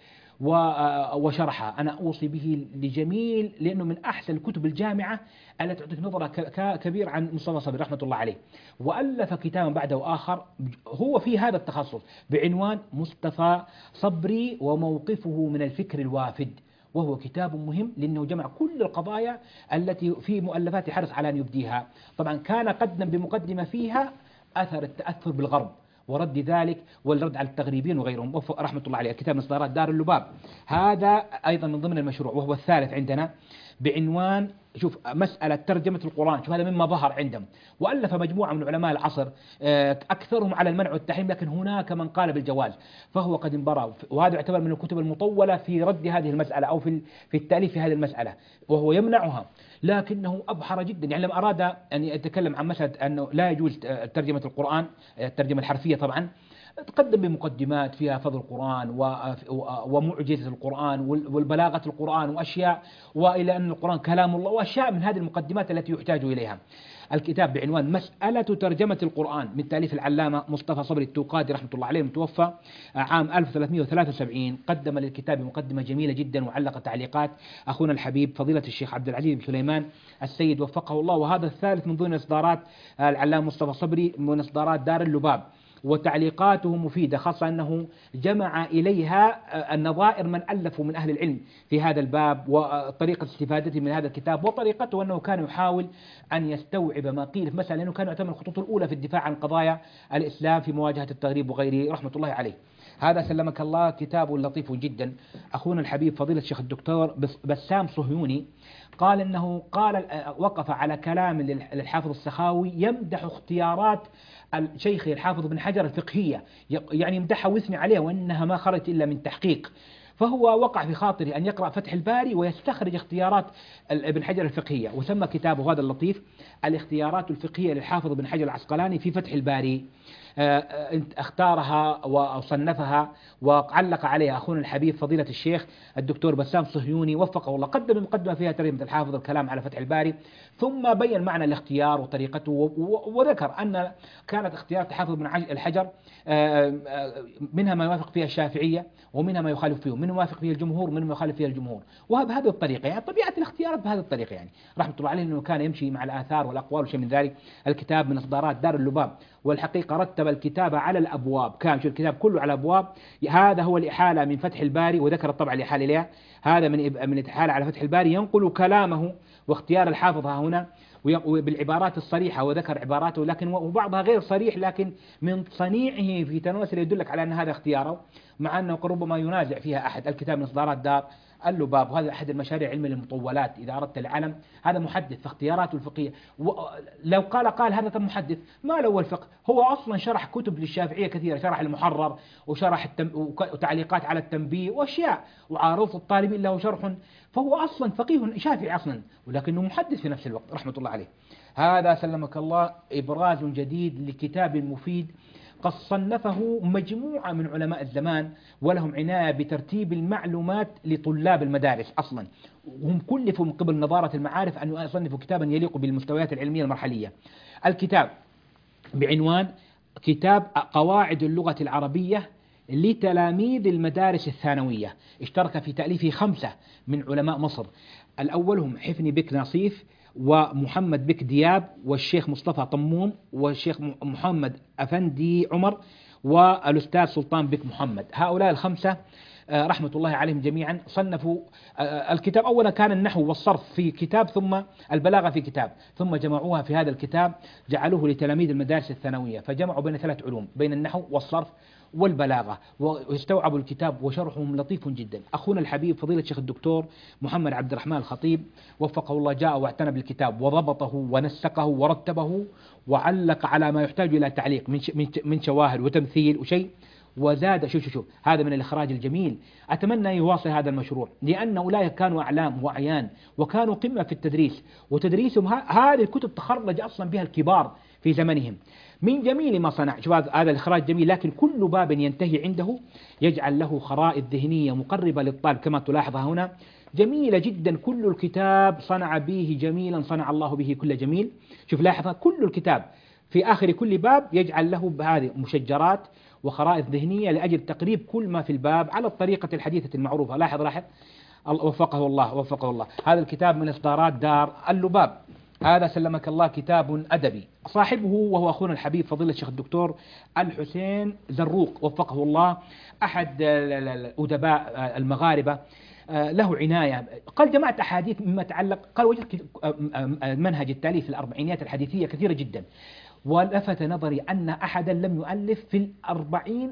وشرحها. أنا أوصي به لجميل لأنه من أحسن الكتب الجامعة التي تعطيك نظرة كبير عن مصطفى صبري رحمة الله عليه. وألف كتابا بعده آخر هو في هذا التخصص بعنوان مصطفى صبري وموقفه من الفكر الوافد، وهو كتاب مهم لأنه جمع كل القضايا التي في مؤلفات حرص على أن يبديها. طبعا كان قدم بمقدمة فيها أثر التأثر بالغرب ورد ذلك والرد على التغريبين وغيرهم رحمة الله عليه. كتاب من إصدارات دار اللباب هذا أيضا من ضمن المشروع، وهو الثالث عندنا بعنوان شوف مسألة ترجمة القرآن. شوف هذا مما ظهر عندهم. وألف مجموعة من علماء العصر أكثرهم على المنع والتحريم، لكن هناك من قال بالجواز، فهو قد انبرى، وهذا يعتبر من الكتب المطولة في رد هذه المسألة أو في في التأليف في هذه المسألة، وهو يمنعها، لكنه أبحر جدا. يعني لما أراد أن يتكلم عن مسألة أنه لا يجوز ترجمة القرآن الترجمة الحرفية طبعا، تقدم بمقدمات فيها فضل القرآن ومعجزة القرآن والبلاغة القرآن وأشياء، وإلى أن القرآن كلام الله وأشياء من هذه المقدمات التي يحتاج إليها. الكتاب بعنوان مسألة ترجمة القرآن من تأليف العلامة مصطفى صبري التوقادي رحمة الله عليه المتوفى عام ألف وثلاثمئة وثلاثة وسبعين. قدم للكتاب مقدمة جميلة جدا وعلق تعليقات أخونا الحبيب فضيلة الشيخ عبد العزيز بن سليمان السيد وفقه الله. وهذا الثالث من ضمن إصدارات العلامة مصطفى صبري من إصدارات دار اللباب، وتعليقاته مفيدة، خاصة أنه جمع إليها النظائر من ألفوا من أهل العلم في هذا الباب وطريقة استفادته من هذا الكتاب، وطريقته أنه كان يحاول أن يستوعب ما قيل في مسألة، لأنه كان يعتبر الخطوط الأولى في الدفاع عن قضايا الإسلام في مواجهة التغريب وغيره رحمة الله عليه. هذا سلمك الله كتاب لطيف جدا. أخونا الحبيب فضيلة الشيخ الدكتور بسام صهيوني قال أنه قال وقف على كلام للحافظ السخاوي يمدح اختيارات الشيخ الحافظ بن حجر الفقهية، يعني يمدحها ويثني عليها وأنها ما خرجت إلا من تحقيق. فهو وقع في خاطره أن يقرأ فتح الباري ويستخرج اختيارات ابن حجر الفقهية، وسمى كتابه هذا اللطيف الاختيارات الفقهية للحافظ بن حجر العسقلاني في فتح الباري. اختارها وصنفها وعلق عليها أخونا الحبيب فضيلة الشيخ الدكتور بسام صهيوني وفقه الله. قدم مقدمة فيها ترجمة الحافظ الكلام على فتح الباري، ثم بين معنى الاختيار وطريقته، وذكر أن كانت اختيارات الحافظ بن الحجر منها ما يوافق فيها الشافعية ومنها ما يخالف فيه، منها ما يوافق فيه الجمهور ومنها ما يخالف فيه الجمهور، وبهذه الطريقة يعني طبيعة الاختيارات بهذه الطريقة يعني رحمة الله عليه، أنه كان يمشي مع الآثار والأقوال وشيء من ذلك. الكتاب من إصدارات دار اللباب، والحقيقة رتب الكتاب على الأبواب، كان شو الكتاب كله على أبواب. هذا هو الإحالة من فتح الباري، وذكر طبعا الإحالة إليها، هذا من من الإحالة على فتح الباري، ينقل كلامه واختيار الحافظ هنا بالعبارات الصريحة، وذكر عباراته لكن وبعضها غير صريح، لكن من صنيعه في تناسل يدلك على أن هذا اختياره، مع أنه ربما ينازع فيها أحد. الكتاب من إصدارات دار اللباب، وهذا أحد المشاريع علم المطولات إذا أردت العلم. هذا محدث في اختياراته الفقهية، لو قال قال هذا محدث ما له الفقه، هو أصلا شرح كتب للشافعية كثيرة، شرح المحرر وشرح التم... وتعليقات على التنبيه وأشياء، وعارض الطالبين له شرح، فهو أصلا فقيه شافعي أصلا، ولكنه محدث في نفس الوقت رحمة الله عليه. هذا سلمك الله إبراز جديد لكتاب مفيد قد صنفه مجموعة من علماء الزمان، ولهم عناية بترتيب المعلومات لطلاب المدارس أصلا، وهم كلفوا من قبل نظارة المعارف أن يصنفوا كتابا يليق بالمستويات العلمية المرحلية. الكتاب بعنوان كتاب قواعد اللغة العربية لتلاميذ المدارس الثانوية، اشترك في تأليفه خمسة من علماء مصر، الأولهم حفني بك ناصيف، ومحمد بك دياب، والشيخ مصطفى طموم، والشيخ محمد أفندي عمر، والأستاذ سلطان بك محمد. هؤلاء الخمسة رحمة الله عليهم جميعا صنفوا الكتاب. أولا كان النحو والصرف في كتاب، ثم البلاغة في كتاب، ثم جمعوها في هذا الكتاب جعلوه لتلاميذ المدارس الثانوية، فجمعوا بين ثلاث علوم، بين النحو والصرف والبلاغة، واستوعبوا الكتاب وشرحهم لطيف جدا. أخونا الحبيب فضيلة الشيخ الدكتور محمد عبد الرحمن الخطيب وفقه الله جاء واعتنى بالكتاب وضبطه ونسقه ورتبه وعلق على ما يحتاج إلى تعليق من من شواهد وتمثيل وشيء، وزاد. شوف شوف شوف هذا من الإخراج الجميل. أتمنى أن يواصل هذا المشروع، لأن أولئك كانوا أعلام وأعيان وكانوا قمة في التدريس، وتدريسهم هذه الكتب تخرج أصلا بها الكبار في زمنهم. من جميل ما صنع، شوف هذا الإخراج جميل، لكن كل باب ينتهي عنده يجعل له خرائط ذهنية مقربة للطالب كما تلاحظها هنا، جميلة جدا. كل الكتاب صنع به جميلا، صنع الله به كل جميل. شوف لاحظها، كل الكتاب في آخر كل باب يجعل له هذه مشجرات وخرائط ذهنية لأجل تقريب كل ما في الباب على الطريقة الحديثة المعروفة. لاحظ لاحظ وفقه الله وفقه الله. هذا الكتاب من إصدارات دار اللباب. هذا سلمك الله كتاب أدبي، صاحبه وهو أخونا الحبيب فضيلة الشيخ الدكتور الحسين زروق وفقه الله، أحد الأدباء المغاربة، له عناية. قال جمعت أحاديث مما تعلق، قال وجدت منهج التأليف الأربعينيات الحديثية كثيرة جدا، ولفت نظري أن أحدا لم يؤلف في الأربعين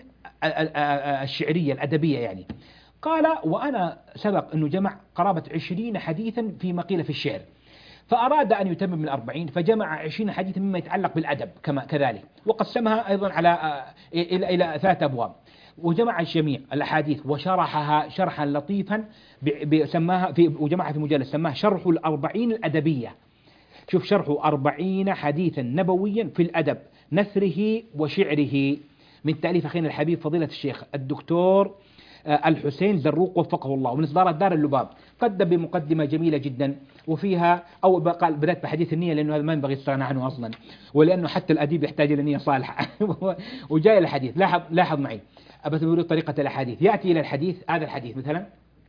الشعرية الأدبية يعني. قال وأنا سبق أنه جمع قرابة عشرين حديثا فيما قيل في الشعر، فأراد أن يتمم الأربعين فجمع عشرين حديثا مما يتعلق بالأدب كما كذلك، وقسمها أيضا على إلى إلى ثلاث أبواب، وجمع الجميع الأحاديث وشرحها شرحا لطيفا سماها في، وجمعها في مجلد سماه شرح الأربعين الأدبية. شوف، شرح أربعين حديثا نبويا في الأدب، نثره وشعره، من تأليف أخينا الحبيب فضيلة الشيخ الدكتور الحسين زروق وفقه الله، ومن إصدارات دار اللباب. قدم بمقدمة جميلة جدا، وفيها أو قال بدأت بحديث النية لأنه هذا ما ينبغي يستغنى عنه أصلا، ولأنه حتى الأديب يحتاج إلى نية صالحة. وجاء الحديث، لاحظ لاحظ معي أبى طريقة الأحاديث. يأتي إلى الحديث، هذا الحديث مثلا،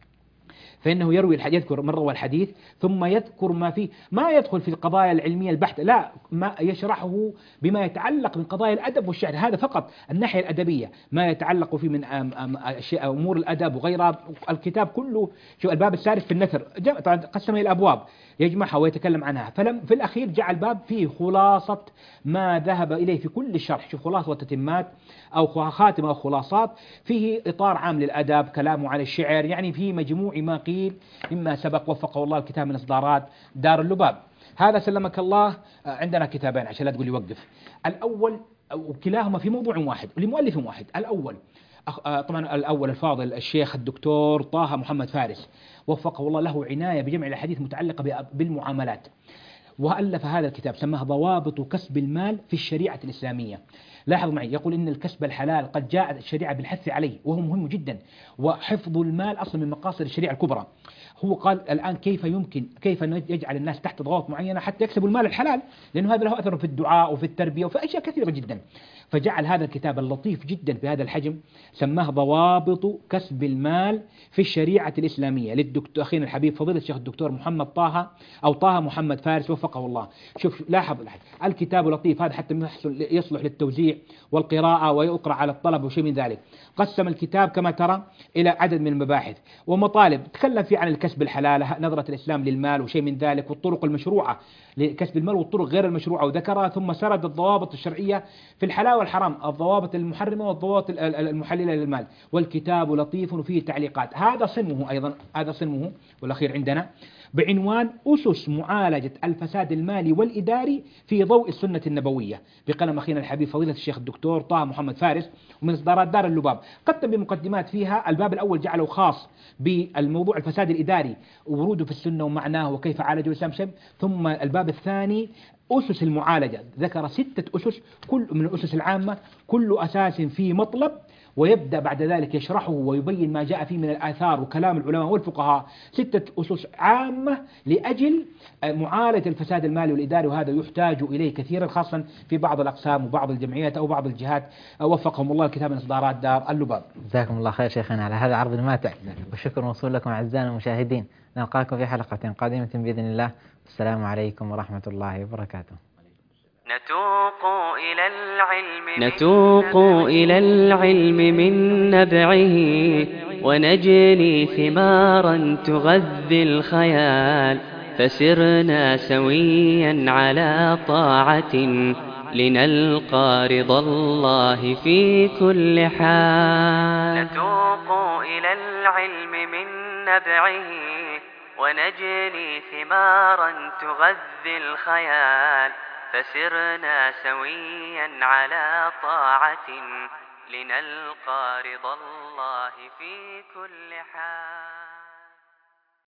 فإنه يروي الحديث، يذكر من روى الحديث ثم يذكر ما فيه، ما يدخل في القضايا العلمية البحتة، لا، ما يشرحه بما يتعلق من قضايا الأدب والشعر، هذا فقط الناحية الأدبية، ما يتعلق فيه من أمور الأدب وغيرها. الكتاب كله، شوف الباب السادس في النثر، طبعا قسمه إلى أبواب يجمعها ويتكلم عنها، فلم في الأخير جعل باب فيه خلاصة ما ذهب إليه في كل الشرح. شوف، خلاصة وتتمات أو خاتمة أو خلاصات، فيه إطار عام للأدب، كلامه عن الشعر، يعني فيه مجموع ما قيل مما سبق وفقه الله. الكتاب من إصدارات دار اللباب. هذا سلمك الله عندنا كتابين عشان لا تقول لي وقف. الأول وكلاهما في موضوع واحد لمؤلف واحد. الأول طبعا الأول الفاضل الشيخ الدكتور طه محمد فارس وفقه الله، له عناية بجمع الأحاديث المتعلقة بالمعاملات، وألف هذا الكتاب سماه ضوابط كسب المال في الشريعة الإسلامية. لاحظ معي، يقول إن الكسب الحلال قد جاءت الشريعة بالحث عليه وهو مهم جدا، وحفظ المال أصلا من مقاصد الشريعة الكبرى. هو قال الآن كيف يمكن كيف يجعل الناس تحت ضغوط معينة حتى يكسبوا المال الحلال، لأنه هذا له أثر في الدعاء وفي التربية وفي أشياء كثيرة جدا. فجعل هذا الكتاب اللطيف جدا في هذا الحجم سماه ضوابط كسب المال في الشريعة الإسلامية، للدكتور أخينا الحبيب فضيلة الشيخ الدكتور محمد طه أو طه محمد فارس وفقه الله. شوف لاحظ لاحظ الكتاب لطيف هذا، حتى يصلح للتوزيع والقراءة ويقرأ على الطلب وشيء من ذلك. قسم الكتاب كما ترى إلى عدد من المباحث ومطالب، تكلم فيه عن الكسب الحلال، نظرة الإسلام للمال وشيء من ذلك، والطرق المشروعة لكسب المال والطرق غير المشروعة وذكرها، ثم سرد الضوابط الشرعية في الحلال والحرام، الضوابط المحرمة والضوابط المحللة للمال. والكتاب لطيف وفيه تعليقات. هذا صنمه أيضا، هذا صنمه والأخير عندنا بعنوان أسس معالجة الفساد المالي والإداري في ضوء السنة النبوية، بقلم أخينا الحبيب فضيلة الشيخ الدكتور طه محمد فارس، ومن إصدارات دار اللباب. قدم بمقدمات فيها، الباب الأول جعله خاص بالموضوع الفساد الإداري ووروده في السنة ومعناه وكيف عالجه الإسلام شيء، ثم الباب الثاني أسس المعالجة، ذكر ستة أسس كل من الأسس العامة، كل أساس فيه مطلب ويبدأ بعد ذلك يشرحه ويبين ما جاء فيه من الآثار وكلام العلماء والفقهاء، ستة أسس عامة لأجل معالجة الفساد المالي والإداري، وهذا يحتاج إليه كثيرا خاصة في بعض الأقسام وبعض الجمعيات أو بعض الجهات. وفقهم الله. الكتاب من إصدارات دار اللباب. جزاكم الله خير شيخنا على هذا العرض الماتع، والشكر موصول لكم أعزائنا المشاهدين. نلقاكم في حلقة قادمة بإذن الله. السلام عليكم ورحمة الله وبركاته. نتوق إلى العلم نتوق إلى العلم من نبعه، ونجني ثمارا تغذي الخيال، فسرنا سويا على طاعة لنلقى رضا الله في كل حال. نتوق إلى العلم من نبعه، ونجني ثمارا تغذي الخيال، فسرنا سويا على طاعة لنلقى رضا الله في كل حال.